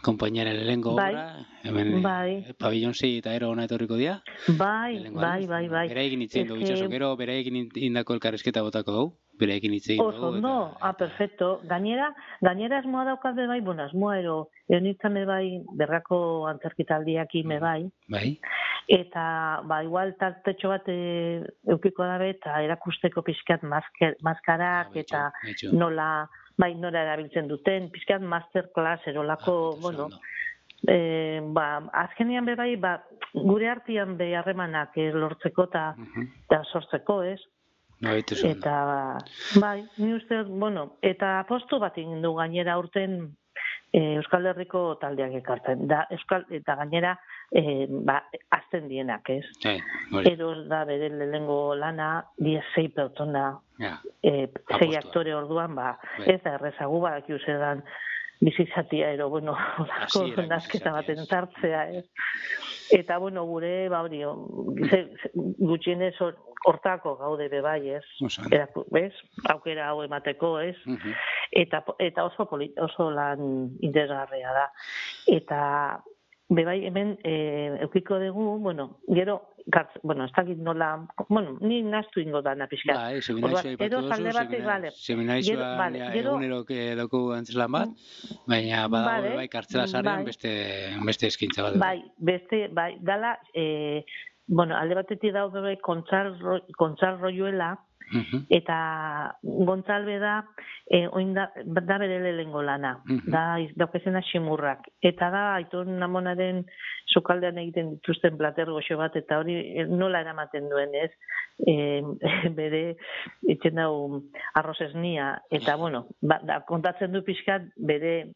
Speaker 1: Konpainiaren lehengo
Speaker 5: Bai,
Speaker 1: obra, hemen
Speaker 5: bai.
Speaker 1: pabillon 6 eta ero ona etorriko dira.
Speaker 5: Bai.
Speaker 1: Beraiekin hitz egin dugu itxaso, gero beraiekin indako elkarrezketa botako dugu. Beraiekin hitz egin dugu.
Speaker 5: Oso, no, perfecto. Gainera asmoa daukabe bai, bueno, asmoa eonitzen bai, berrako antzerkitaldiak me bai.
Speaker 1: Bai.
Speaker 5: Eta, igual tartetxo bat eukiko dabe, eta erakusteko pixkat maskarak, eta nola erabiltzen duten, pixkat masterclass erolako, bueno, azkenean bai, gure artean harremanak lortzeko eta sortzeko, ez? Eta, ni uste, bueno, eta apostu bat egin du gainera urten Euskal Herriko taldeak ekartzen. Eta gainera, azten dienak, ez? Edo da bere lehengo lana, 16 pertsona, 6 aktore orduan, ez da errezagu, badaki usedan bizitzatia, ero, bueno, nazketa baten zartzea, ez? Eta, bueno, gure, hori, gutxienez hortako gaude bebai, ez? Ez? Aukera hau emateko, ez? Eta oso lan interesgarria da. Eta bebai hemen eukiko dugu, bueno, gero, ez dakit nola, bueno, ni naztu ingo dana pixka.
Speaker 1: Seminarizua ipatu duzu, seminarizua egunero doko antzeslan bat, baina badago kartzela sarean beste eskintza bat.
Speaker 5: Dala, bueno, alde batetik dago bebai Gontzal Royuela, eta Gontzalbe da bere lehengo lana, daukezena Ximurrak, eta da Aiton Namonaren sukaldean egiten dituzten plater goxo bat, eta hori nola eramaten duen, ez? Bere itzen dau arroz esnia, eta bueno, kontatzen du pixkat bere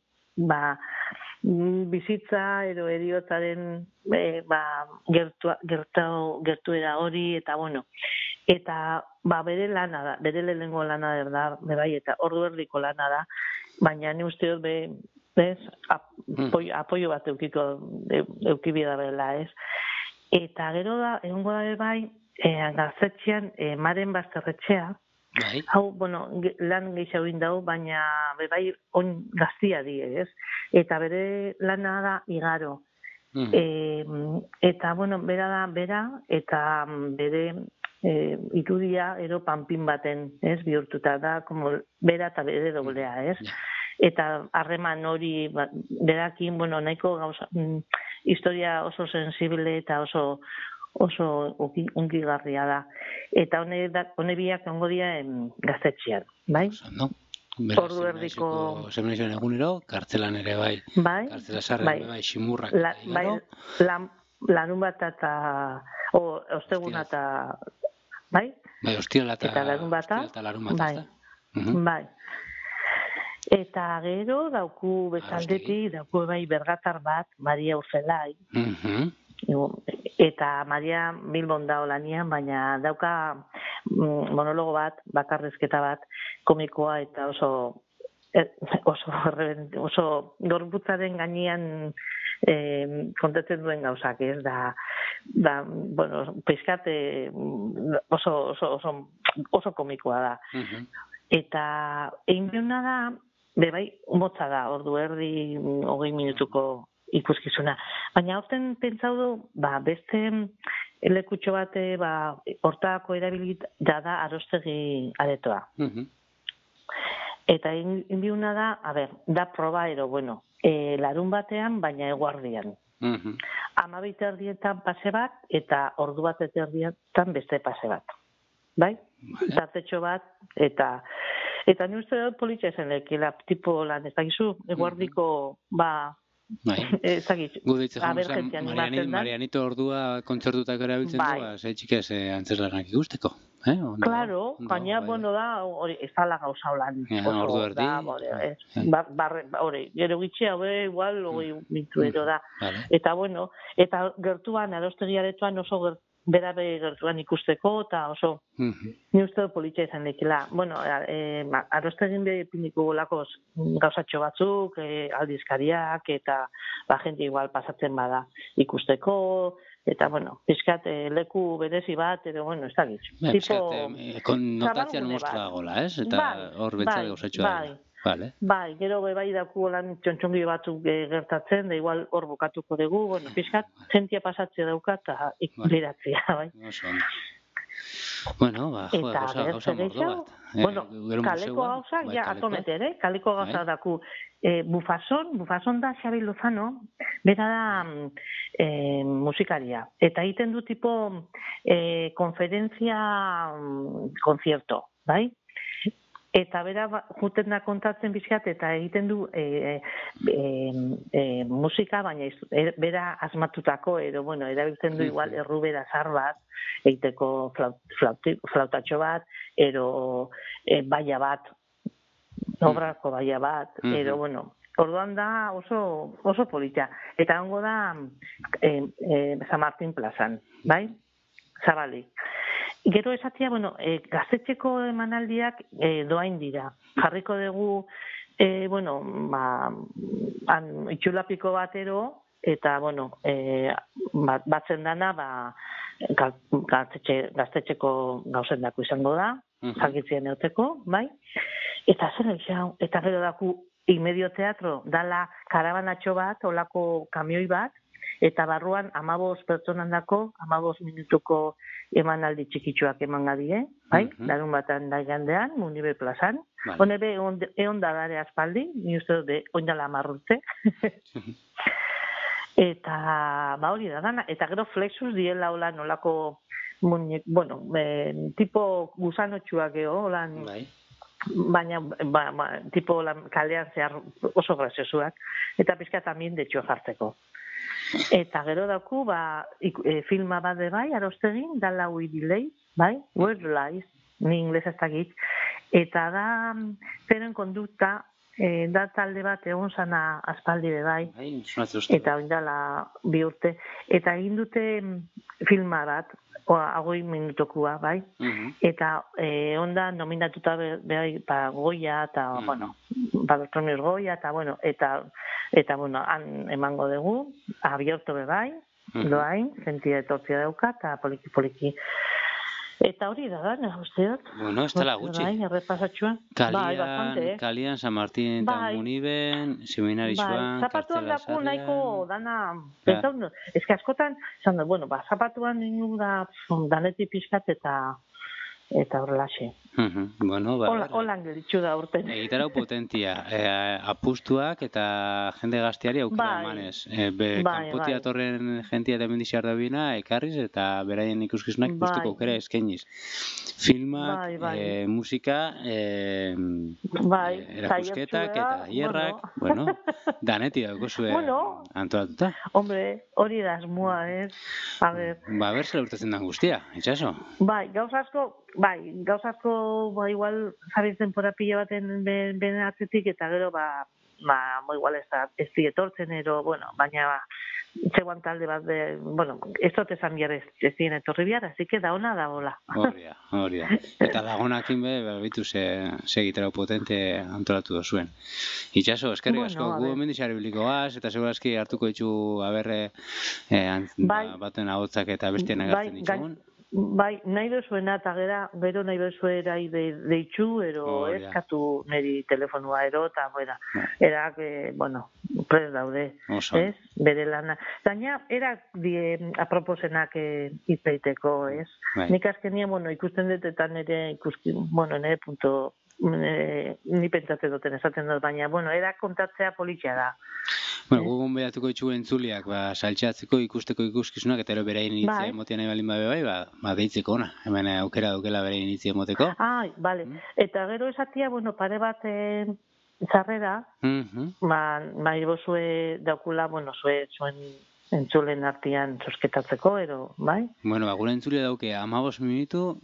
Speaker 5: bizitza edo heriotzaren gertuera hori, eta bueno, eta bere lana da, bere lehengo lana da, bai, eta ordu erdiko lana da, baina ni uste dut apoio bat eukibida bela, ez? Eta gero da, egongo da bai, Gaztetxean, Maren Bazterretxea, hau, bueno, lan gehiago indau, baina bai on gaztia di, ez? Eta bere lana da igaro. Eta, bueno, bera, eta bere irudia ero panpin baten, ez, bihurtuta da, como bera eta bere doblea, ez? Eta harreman hori berakin, bueno, nahiko gauza, historia oso sensible eta oso ungigarria da. Eta hone biak ongo dira Gaztetxean, bai? Ordu erdiko...
Speaker 1: Seminarizioan egunero, kartzelan ere bai. Kartzela sarrean bai, Ximurrak eta igaro.
Speaker 5: Larun bat eta... Osteguna eta... Bai?
Speaker 1: Bai, ostiala eta
Speaker 5: larun bata. Bai. Eta gero, dauku bezaldetik, dauku bai bergatar bat, Maria Urzelai. Eta Maria Bilbon da olanian, baina dauka monologo bat, bakarrezketa bat, komikoa eta oso gorputzaren gainean kontatzen duen gauzak, ez da, bueno, pizkat oso komikoa da. Eta egin behuna da, bai, motza da, ordu erdi, 20 minutuko ikuskizuna. Baina horten pentsau du, beste lekutxo bate, hortako erabilit da Arostegi aretoa. Eta inbiuna da, da proba ero, bueno, larun batean, baina eguardian. 12 erdietan pase bat, eta ordu bat erdietan beste pase bat. Bai? Tartetxo bat, eta ni uste dut politxa zen lekila, tipo lan, ez dakizu, eguardiko,
Speaker 1: Marianito ordua kontzertutak erabiltzen du, txikez antzeslanak ikusteko.
Speaker 5: Claro, baina, bueno da, ez dala gauza holan.
Speaker 1: Ordu erdi.
Speaker 5: Gero gitxea, igual, 20 minutu edo da. Eta, bueno, eta gertuan, Arostegi aretoan oso bera gertuan ikusteko, eta oso ni uste politxa izan lekila. Bueno, Arostegin behipindiko golako gauzatxo batzuk, aldizkariak, eta jente igual pasatzen bada ikusteko, eta, bueno, pizkat leku berezi bat, edo, bueno, ez da gitz.
Speaker 1: Notazioan mostra gola, ez? Eta hor betzak gauzatxoa. Vale.
Speaker 5: Bai, gero bai daku lan txontxongi batzuk gertatzen, da igual hor bukatuko dugu, bueno, pixkat, zentia pasatzea daukat, eta ikbiratzea, bai.
Speaker 1: Oso ondo. Bueno, gauza mordo bat.
Speaker 5: Bueno, kaleko gauza, ja, atometer, kaleko gauza daku. Bufason da Xabi Lozano, bera da musikaria. Eta egiten du tipo konferentzia konzierto, bai? Eta bera juten da kontatzen bizkat, eta egiten du musika, baina bera asmatutako, edo, bueno, erabiltzen du igual errubera zar bat, egiteko flautatxo bat, edo baia bat, obrako baia bat, edo, bueno, orduan da oso polita. Eta hongo da San Martin plazan, bai? Zabalik. Gero esatia, bueno, gaztetxeko emanaldiak doain dira. Jarriko dugu, bueno, itxulapiko batero, eta, bueno, batzen dana, gaztetxeko gauzen dako izango da, jakitzien euteko, bai? Eta zer eta gero daku Imedio Teatro, dala karabanatxo bat, olako kamioi bat, eta barruan 15 pertsonan dako, 15 minutuko emanaldi txikitsuak eman gadie, bai? Larun batan daigandean, Munibe plazan. Honebe, egon da dare aspaldi, ni uste dut, oindala 10 urte. Eta, hori da dana, eta gero Flexus diela holan olako, bueno, tipo gusanotxuak holan, baina, tipo kalean zehar oso graziosuak, eta pizka tamien detxo jartzeko. Eta gero dauku, filma bat de bai, arostegin, dala Delay, bai, Word Lies, ni inglesa ez dakit, eta da, zeren kondukta, da talde bat egon zana aspaldi de bai, eta oindala 2 urte, eta egin dute filma bat, 20 minutokua, bai, eta onda nominatuta bai, Goya, eta, bueno, Premios Goya, eta, bueno, eta, bueno, han emango dugu, abierto be bai, doain, zentia etortzia dauka, eta poliki. Eta hori da gana, uste dut.
Speaker 1: Bueno, ez tala gutxi.
Speaker 5: Bai, errepasatxuan.
Speaker 1: Kalian, San Martin eta Muniben, seminarixuan,
Speaker 5: zapatuan daku nahiko dana, ez que askotan, bueno, zapatuan ninu da danetik pizkat eta horrelaxe.
Speaker 1: Bueno,
Speaker 5: holan gelitxu da urten.
Speaker 1: Egitarau potentia, apustuak eta jende gazteari aukera emanez. Kanpoti atorren jentia eta mendixar da bina, ekarriz eta beraien ikuskizunak ikusteko aukera eskainiz. Filmak, musika, erakusketak eta hierrak, bueno, daneti dauko zuen antolatuta.
Speaker 5: Hombre, hori da asmoa, ez? A ber,
Speaker 1: zer urtetzen den guztia, itxaso?
Speaker 5: Bai, gauza asko, igual, zabiz denpora pila baten bene atzetik, eta gero, igual ez dietortzen, bueno, baina, zegoan talde bat, bueno, ez dut esan bihar ez dien etorri bihar, así que da ona da hola.
Speaker 1: Hori da. Eta lagunakin bitu segitera potente antolatu dozuen. Itxaso, eskerrik asko, gu mendixari bilikoaz, eta segurazki hartuko ditu aberre baten ahotzak eta bestien agertzen ditugun.
Speaker 5: Bai, nahi bezuena eta gero nahi bezuera deitxu, ero eskatu niri telefonua eta erak, bueno, prez daude, ez? Bere lana. Zaina, erak aproposenak izpeiteko, ez? Nik azkenia, bueno, ikusten dut eta nire punto, ni pentsatzen duten esaten dut, baina, bueno, erak kontatzea politxea da.
Speaker 1: Bueno, gugun behatuko ditxu entzuliak, saltxatzeko ikusteko ikuskizunak, eta ero beraien initzia emotia nahi balin bai, deitzeko ona. Hemen aukera daukela beraien initzia emoteko.
Speaker 5: Bale. Eta gero esatia, bueno, pare bat zarrera, nahi bozue daukula, bueno, zuen entzulen artian zosketatzeko, ero, bai?
Speaker 1: Bueno, gure entzulia dauke 15 minutu,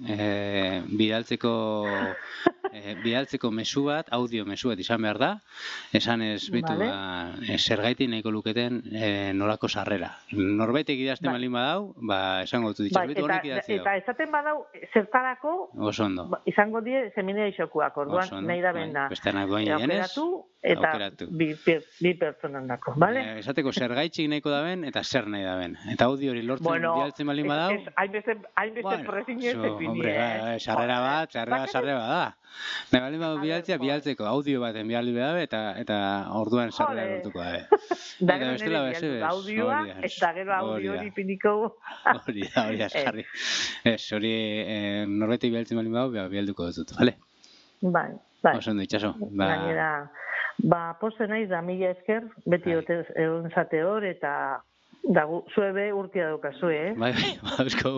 Speaker 1: bidaltzeko mezu bat, audio mezu bat izan behar da, esan ez bitu, zergaiti nahiko luketen nolako sarrera. Norbaitek idazten balin badau, esango dutu ditxas bitu honek idatzi dau.
Speaker 5: Eta esaten badau, zertarako, izango die seminera isokuak, orduan nahi da benda.
Speaker 1: Besteanak doain jenez,
Speaker 5: aukeratu. Bi pertsonan dako, bale?
Speaker 1: Esateko zergaitxik nahiko da ben, eta zer nahi da ben. Eta audio hori lortzen bidaltzen balin badau.
Speaker 5: Hainbeste prezinu ez defini,
Speaker 1: sarrera bat da. Nahi bali bau bialtzeko audio baten bialdi bedabe eta orduan sarrera lortuko dabe.
Speaker 5: Da gero nire bialdu audioa, eta gero audio hori piniko.
Speaker 1: Hori askarri. Hori norbeti bialtzen bali bau, bialduko dut, bale?
Speaker 5: Bai.
Speaker 1: Oso ondo, Itxaso.
Speaker 5: Gainera, poste naiz da mila esker, beti egon zate hor, eta zuebe urtia daukazue,
Speaker 1: Bai, bauzko.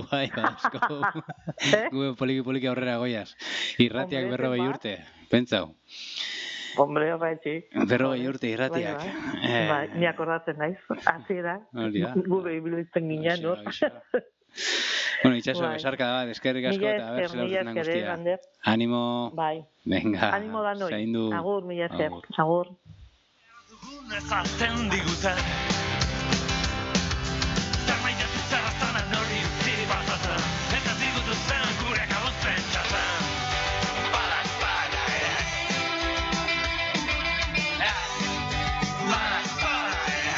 Speaker 1: Gube poliki aurrera goiaz. Irratiak 40 urte, pentsau.
Speaker 5: Hombre, horretxik.
Speaker 1: 40 urte irratiak.
Speaker 5: Bai, ni akordatzen naiz, hasiera. Gube ibilitzen ginen, no?
Speaker 1: Bueno, Itxaso, besarka da bat, eskerrik asko eta ber zela urtenan guztia. Animo.
Speaker 5: Bai.
Speaker 1: Venga.
Speaker 5: Animo da noi.
Speaker 1: Zaindu.
Speaker 5: Agur, mila esker. Agur.
Speaker 3: Ezazten diguten Zerbait ez zerraztanen hori utzi bazatzen Eta zigutu zen gure kabuz pentsatzen Badak bada ere Badak bada ere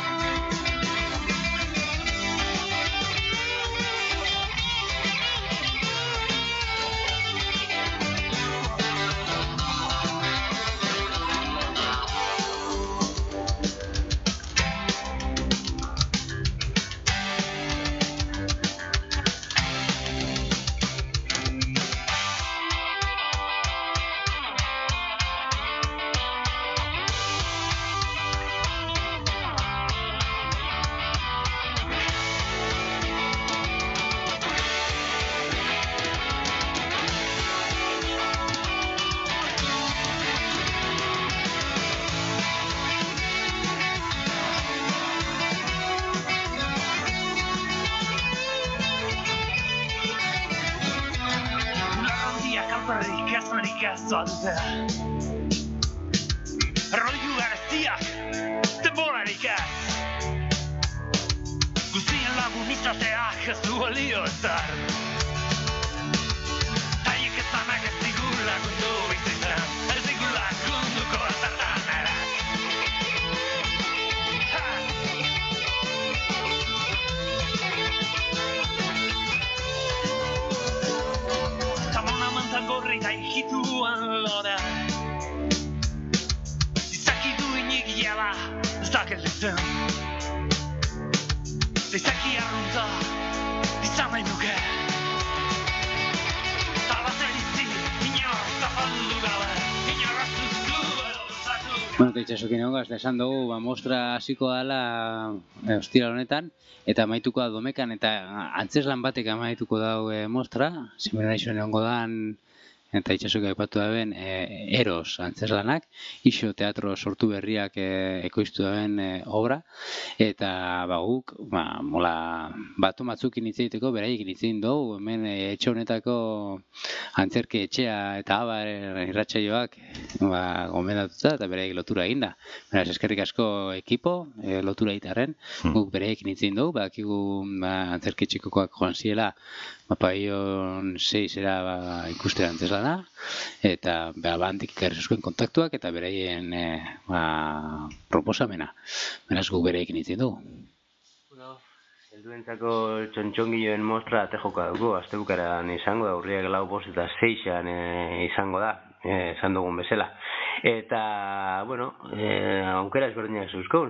Speaker 3: Ikaztua dute Rollu garestiak Denborarik ez Guztien lagun izateak ez du olio ezar Taiek ezanak ez digur lagundu bizitzen Ez digur lagunduko ezertan erak Tamona mantan gorri da hituan lora Izaki duinik jala ez dakelitzen Izaki arrunta izan nahi nuke Talazen izi inor zapaldu gabe Inor azuztu edo zatu
Speaker 1: Bueno, Itxasokin egon gaz, esan dugu, mostra hasiko dela ostiral honetan, eta amaituko da Domekan, eta antzeslan batek amaituko dau mostra, zimenarixoen egongo dan, eta Itxasok aipatu daben, Eros antzeslanak, iso teatro sortu berriak ekoiztu daben obra, eta guk, mola, batu matzukin hitz egiteko, beraiekin hitz egin dugu, hemen etxe honetako antzerki etxea eta abar irratsaioak gomendatuta eta beraiekin lotura eginda. Beraz, eskerrik asko ekipo, lotura egitearen, guk beraiekin hitz egin dugu, badakigu antzerki txikokoak joan ziela, Paion 6 era ikuste antzeslana, eta handik ikarri zuzkoen kontaktuak eta beraien proposamena. Beraz, guk beraiekin hitz egin dugu.
Speaker 6: Helduentzako txontxongiloen mostra atejoka dugu, astebukaran izango da, urriak 4, 5 eta 6an izango da, esan dugun bezala. Eta, bueno, aukera ezberdinak zuzkon,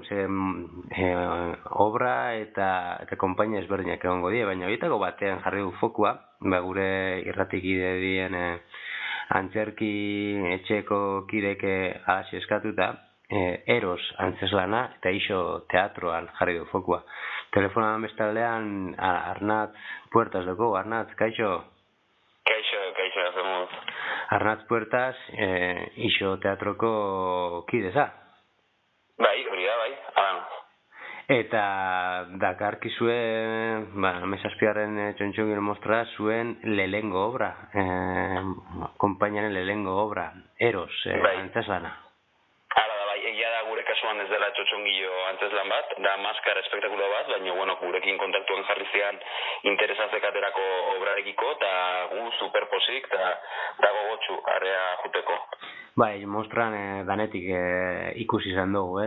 Speaker 6: obra eta konpainia ezberdinak egongo die, baina horietako batean jarri du fokua, gure irratikide dien antzerki etxeko kideke hasi eskatuta, Eros antzeslana eta iso teatroan jarri du fokua. Telefonan bestaldean Arnatz Puertas dugu, Arnatz, kaixo?
Speaker 7: Kaixo, hacemos.
Speaker 6: Arnatz Puertas, iso teatroko kideza.
Speaker 7: Bai, hori da, bai, alan.
Speaker 6: Eta dakarkizue, Mesazpiarren txontxongien mostra zuen lehengo obra, konpainaren lehengo obra, Eros,
Speaker 7: bai.
Speaker 6: antzeslana.
Speaker 7: Hala da, bai, egia da gure kasuan ez dela txotxongilo antzeslan bat, da maskara espektakulo bat, baina, bueno, gurekin kontaktuan jarri zian interesazekaterako obrarekiko, eta gu superposik, eta gogotxu, area juteko.
Speaker 6: Bai, mostran danetik ikusi izan dugu,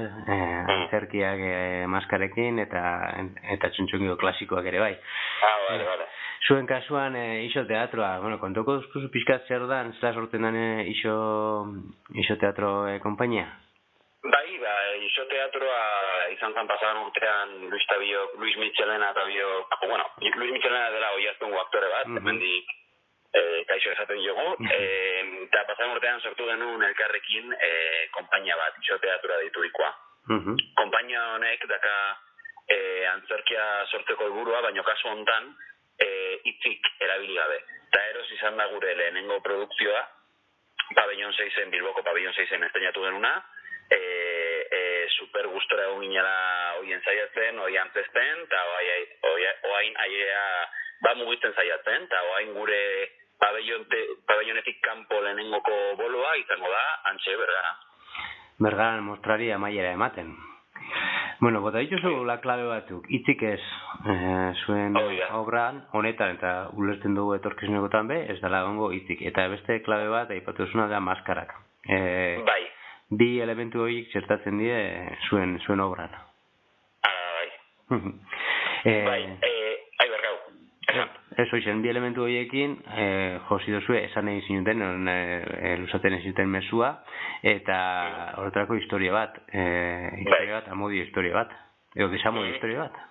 Speaker 6: antzerkiak maskarekin eta txontxongilo klasikoak ere bai.
Speaker 7: Bale.
Speaker 6: Zuen kasuan iso teatroa, bueno, kontoko duzkuzu pixkat zer dan, zela sortzen den iso teatro konpainia?
Speaker 7: Bai, iso teatroa izan zen pasadan urtean Luis Michelena eta biok, bueno, Luis Michelena dela oiaztungo aktore bat, hemendik kaixo esaten jogu, eta pasadan urtean sortu genuen elkarrekin konpainia bat, iso teatroa deiturikoa. Konpainia honek daka antzerkia sortzeko helburua, baino kasu hontan hitzik erabili gabe. Eta eros izan da gure lehenengo produkzioa, Pabellon 6en, Bilboko Pabellon 6en estrenatu genuna, super gustora egon ginela hoien saiatzen, hoi antzesten, eta oain airea mugitzen saiatzen, eta oain gure pabellonetik kanpo lehenengoko boloa izango da, antxe Bergara.
Speaker 6: Bergaran mostrari amaiera ematen. Bueno, bota dituzu la klabe batzuk, hitzik ez zuen obran honetan, eta ulertzen dugu etorkizunekotan be, ez dela gongo hitzik. Eta beste klabe bat, aipatu duzuna da maskarak.
Speaker 7: Bai.
Speaker 6: Bi elementu horiek txertatzen die zuen obran.
Speaker 7: Bai. Bai, Bergau.
Speaker 6: Ez hoizen, bi elementu horiekin josi duzue esan egin zinuten, luzaten egin zinuten mesua, eta horretarako historia bat, amodio historia bat, edo desamodio historia bat.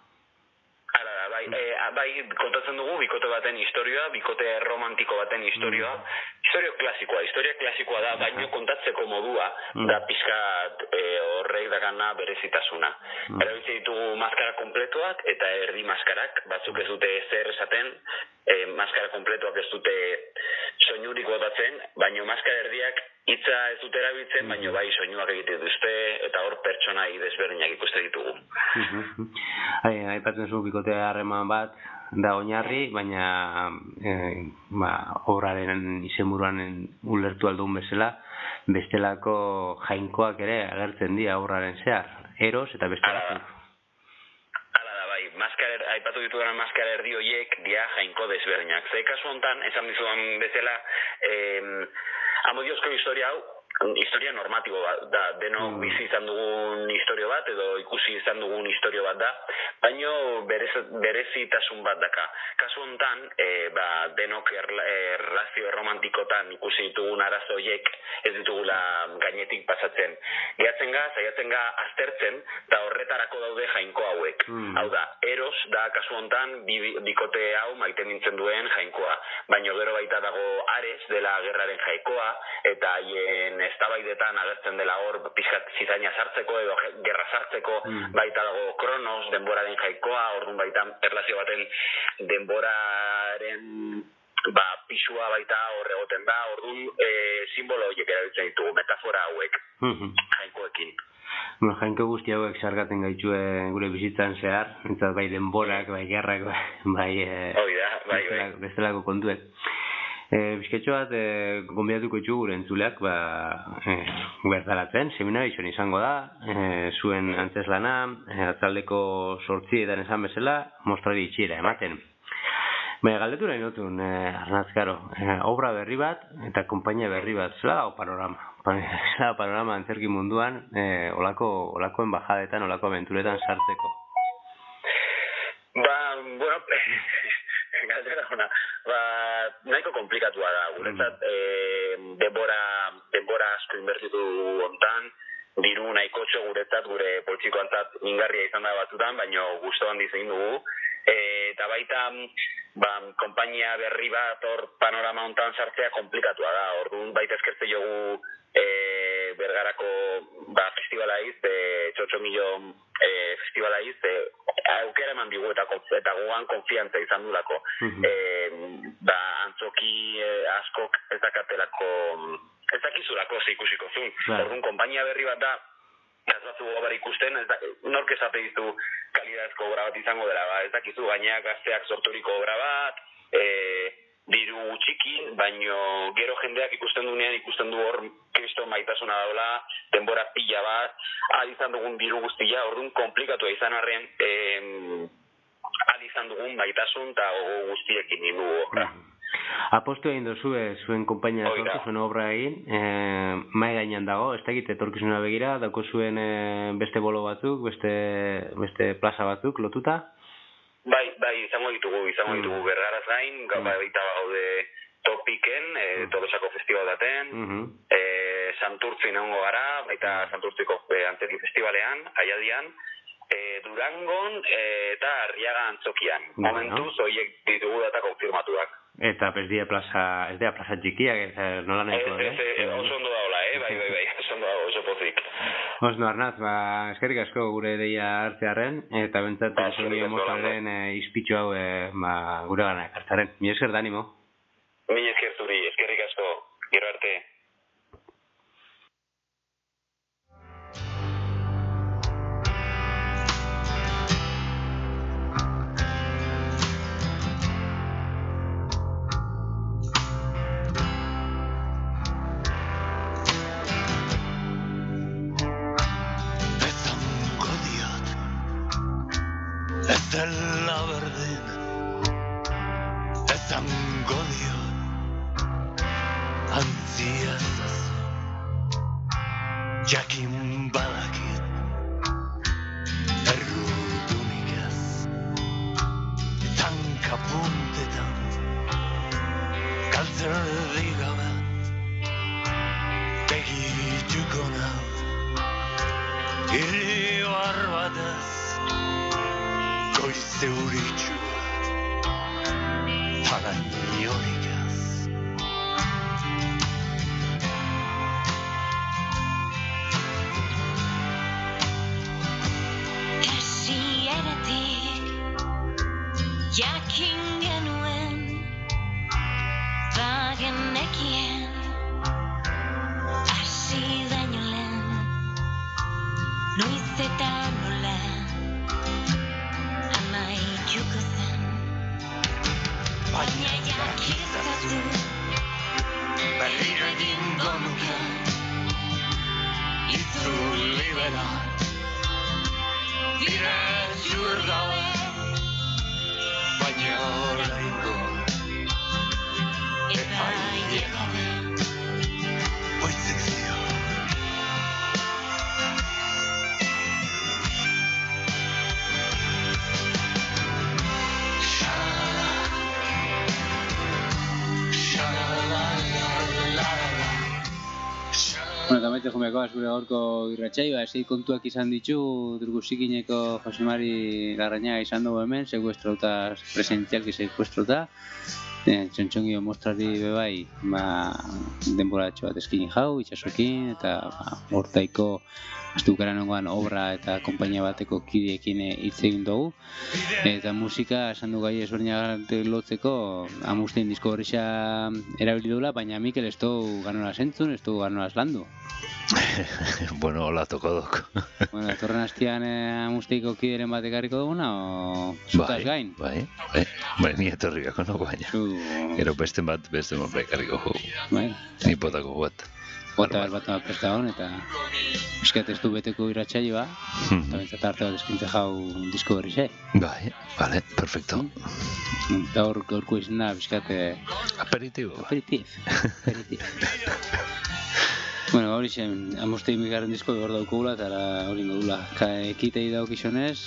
Speaker 7: Bai, kontatzen dugu bikote baten historioa, bikote romantiko baten historioa, historia klasikoa da, baino kontatzeko modua da pixkat horrek dagana berezitasuna. Erabiltzen ditugu maskara kompletuak eta erdi maskarak, batzuk ez dute zer esaten, maskara kompletuak ez dute soinurik botatzen, baino maskara erdiak hitza ez dute erabiltzen, baino bai soinuak egiten dituzte eta hor pertsonai desberdinak ikuste ditugu.
Speaker 6: Aipatzen zu bikote harreman bat da oinarri, baina obraren izenburuan ulertu aldun bezala, bestelako jainkoak ere agertzen dira obraren zehar, eros eta beste batzuk.
Speaker 7: Aipatu ditudan maskara erdi horiek dia jainko desberdinak. Ze kasu hontan, esan dizudan bezala, amodiozko historia hau, historia normatibo bat da, denok bizi izan dugun historio bat, edo ikusi izan dugun historio bat da, baino berezitasun bat daka. Kasu hontan, denok erlazio romantikotan ikusi ditugun arazo horiek ez ditugula gainetik pasatzen. Saiatzen ga aztertzen, eta horretarako daude jainko hauek. Hau da, eros da kasu hontan bikote hau maite nintzen duen jainkoa. Baino gero baita dago Ares dela gerraren jainkoa, eta haien eztabaidetan agertzen dela hor pixkat zizaina sartzeko edo gerra sartzeko, baita dago Kronos denboraren jainkoa, orduan baita erlazio baten denboraren pisua baita hor egoten da, orduan simbolo horiek erabiltzen ditugu, metafora hauek jainkoekin.
Speaker 6: Jainko guzti hauek sargaten gaitue gure bizitzan zehar, entzat bai denborak, bai gerrak, bai bestelako kontuek. Bizketxo bat, gonbidatuko itxu gure entzuleak, bertaratzen, seminarizioan izango da, zuen antzeslana, atzaldeko 8 esan bezala, mostrari itxiera ematen. Baina galdetu nahi notun, Arnaz, obra berri bat eta konpainia berri bat, zela dago panorama? Zela panorama antzerki munduan, olakoen bajadetan, olako aventuretan sartzeko?
Speaker 7: Bueno, galdera ona, nahiko komplikatua da, guretzat, denbora asko inbertitu hontan, diru nahikotxo guretzat, gure poltsikoantzat ingarria izan da batzutan, baino gusto handiz egin dugu, eta baita konpainia berri bat hor panorama hontan sartzea komplikatua da, orduan baita eskertze jogu Bergarako festivala iz, Txotxongilo festivala iz, aukera eman digu eta gogoan konfiantza izan dulako. Antzoki askok ez dakatelako, ez dakizulako ze ikusiko zuen. Orduan, konpainia berri bat da, ez batzu obra ikusten, nork esate dizu kalidazko obra bat izango dela, ez dakizu gaineak gazteak sorturiko obra bat, diru txiki, baino gero jendeak ikusten du hor kriston maitasuna daula, denbora pila bat, izan dugun diru guztia, orduan komplikatua izan arren, izan dugun maitasun eta gogo guztiekin nindu obra.
Speaker 6: Apostu egin duzue zuen konpainia sortu, zuen obra egin, mai gainean dago, ez dakit etorkizuna begira, dauko zuen beste bolo batzuk, beste plaza batzuk lotuta?
Speaker 7: Bai, izango ditugu Bergara gain, baita gaude Topiken, Tolosako festival daten, Santurtzin egongo gara, baita Santurtziko antzerki festivalean, Aiadian, Durangon eta Arriaga antzokian. Momentuz, horiek ditugu data konfirmatuak.
Speaker 6: Eta ez dira plaza txikiak, nola nahiko,
Speaker 7: oso ondo daola, bai, oso ondo dago, oso pozik.
Speaker 6: Osno, Arnaz, eskerrik asko gure deia hartzearen, eta bentsat sonio mozaren izpitzu hau gure gana ekartzaren. Mi esker da animo.
Speaker 7: Mi esker zuri, eskerrik asko, gero arte.
Speaker 3: Ez dela berdin, ezango diot, antziaz jakin badakit, errutunik ez, tankapuntetan, galtzerdi gabe, begituko nau, irribar batez, goize uritxua, talainorik ez.
Speaker 8: Hasieratik jakin genuen, bagenekien, hasi daino lehen, noiz eta nola, amaituko zen. Baina jakizazu, berriro egingo nuke, itzuli bera, dire ziur gabe, baina oraingo, epaile gabe,
Speaker 3: Boitzek zio.
Speaker 1: Bueno, eta maite jomeako zure gaurko irratsaioa, ezi kontuak izan ditu, Durguzikineko Josemari Larrañaga izan dugu hemen, sekuestrauta, presentzialki sekuestrauta, txontxongio mostrari bebai, denboratxo bat eskini jau, itxasokin, eta hortaiko astukaran ongoan obra eta konpainia bateko kideekin hitz egin dugu. Eta musika, esan du gai ezberdinak lotzeko, amustein disko horreza erabili dula, baina Mikel ez du ganola zentzun, ez du ganola landu.
Speaker 2: Bueno, hola tokodok.
Speaker 1: Bueno, etorren hastian amusteiko kideren bat ekarriko duguna, o zutaz gain?
Speaker 2: Bai, ni etorri gako nago baina. Gero beste bat ekarriko jugu.
Speaker 1: Bai.
Speaker 2: Ni potako bat.
Speaker 1: Bota bat presta hon, eta eskat ez du beteko irratsaioa, eta bentsat arte bat eskintze jau disko berri ze.
Speaker 2: Bai, vale, perfecto.
Speaker 1: Eta gaurko izan da, bizkate...
Speaker 2: Aperitibo.
Speaker 1: Bueno, hori zen, amustei migarren disko hor daukugula, eta hori ingodula. Ekitei daukizonez,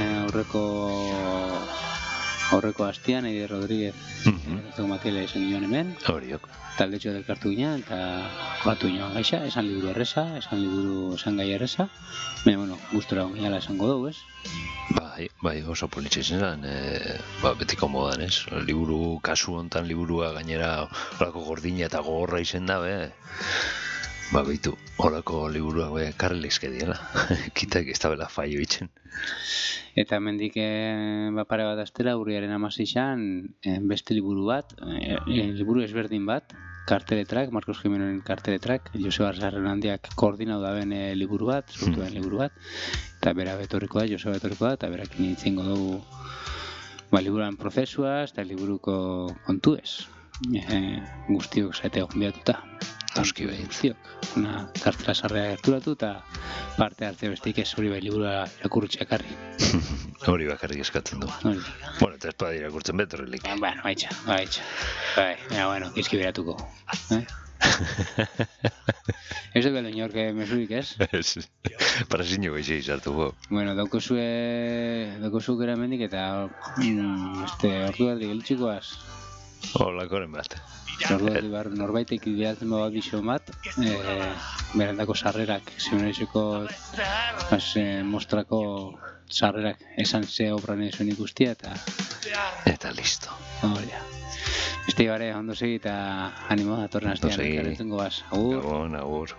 Speaker 1: aurreko hastian, Eider Rodríguez, eta Matiela esan ginoen hemen.
Speaker 2: Horiok.
Speaker 1: Taldetxo delkartu ginen, eta batu ginoan gaixa, esan liburu erreza, esan gai erreza. Baina, bueno, gustora ongiala esango dugu, ez?
Speaker 2: Bai, oso politxe izan, betiko modan, ez? Liburu, kasu hontan liburua gainera horako gordina eta gogorra izen da, beitu, horako liburuak karrelizke diela, kitak ez da bela faio itzen.
Speaker 1: Eta mendik pare bat astera, urriaren 16an, beste liburu bat, liburu ezberdin bat, karteletrak, Marcos Jimenoren karteletrak, Joseba Arrarrenandiak koordinau da ben liburu bat, sortu den liburu bat, eta bera betorriko da, Joseba betorriko da, eta berakin itzengo dugu liburuan prozesua, eta liburuko kontuez, guztiok zaite gonbiatuta.
Speaker 2: Euski behin.
Speaker 1: Guztiok, kartela sarrea gerturatu, eta parte hartzea besteik ez hori bai liburua irakurritxeak harri.
Speaker 2: Hori bakarrik eskatzen du. Bueno, eta ez bada irakurtzen betorrelik.
Speaker 1: Bueno, baitxa. Baina, bueno, izki beratuko. Ez dut belo inork mesurik, ez?
Speaker 2: Ez, Brasilio goizei sartuko.
Speaker 1: Bueno, daukozu gara mendik eta ordu bat gelitxikoaz.
Speaker 2: Lakoren bat.
Speaker 1: Ordu bat norbaitek bilatzen bat biso bat, berendako sarrerak, zionezeko mostrako sarrerak esan ze obran zuen ikustia
Speaker 2: Eta listo.
Speaker 1: Horia. Beste bare, ondo segi eta animo datorren astean.
Speaker 2: Ondo segi.
Speaker 1: Elkarretzen goaz. Agur.
Speaker 2: Gabon, agur.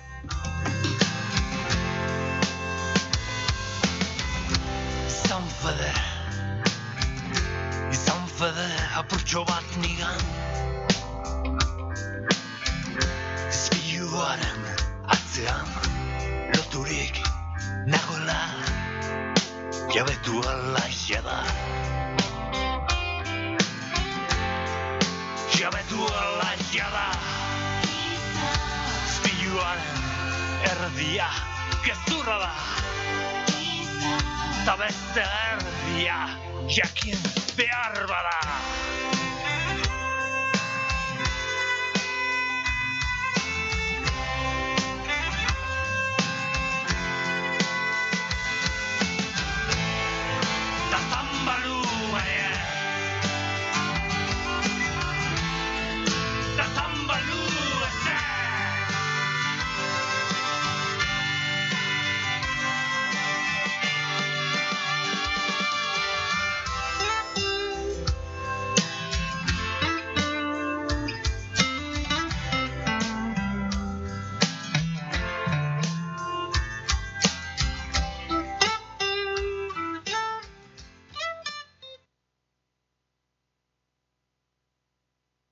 Speaker 3: Izan fede apurtxo bat nigan Izpiluaren atzean loturik nagoela Jabetu alaixia da Jabetu alaixia da Izpiluaren erdia gezurra da Ta beste erdia jakin behar bada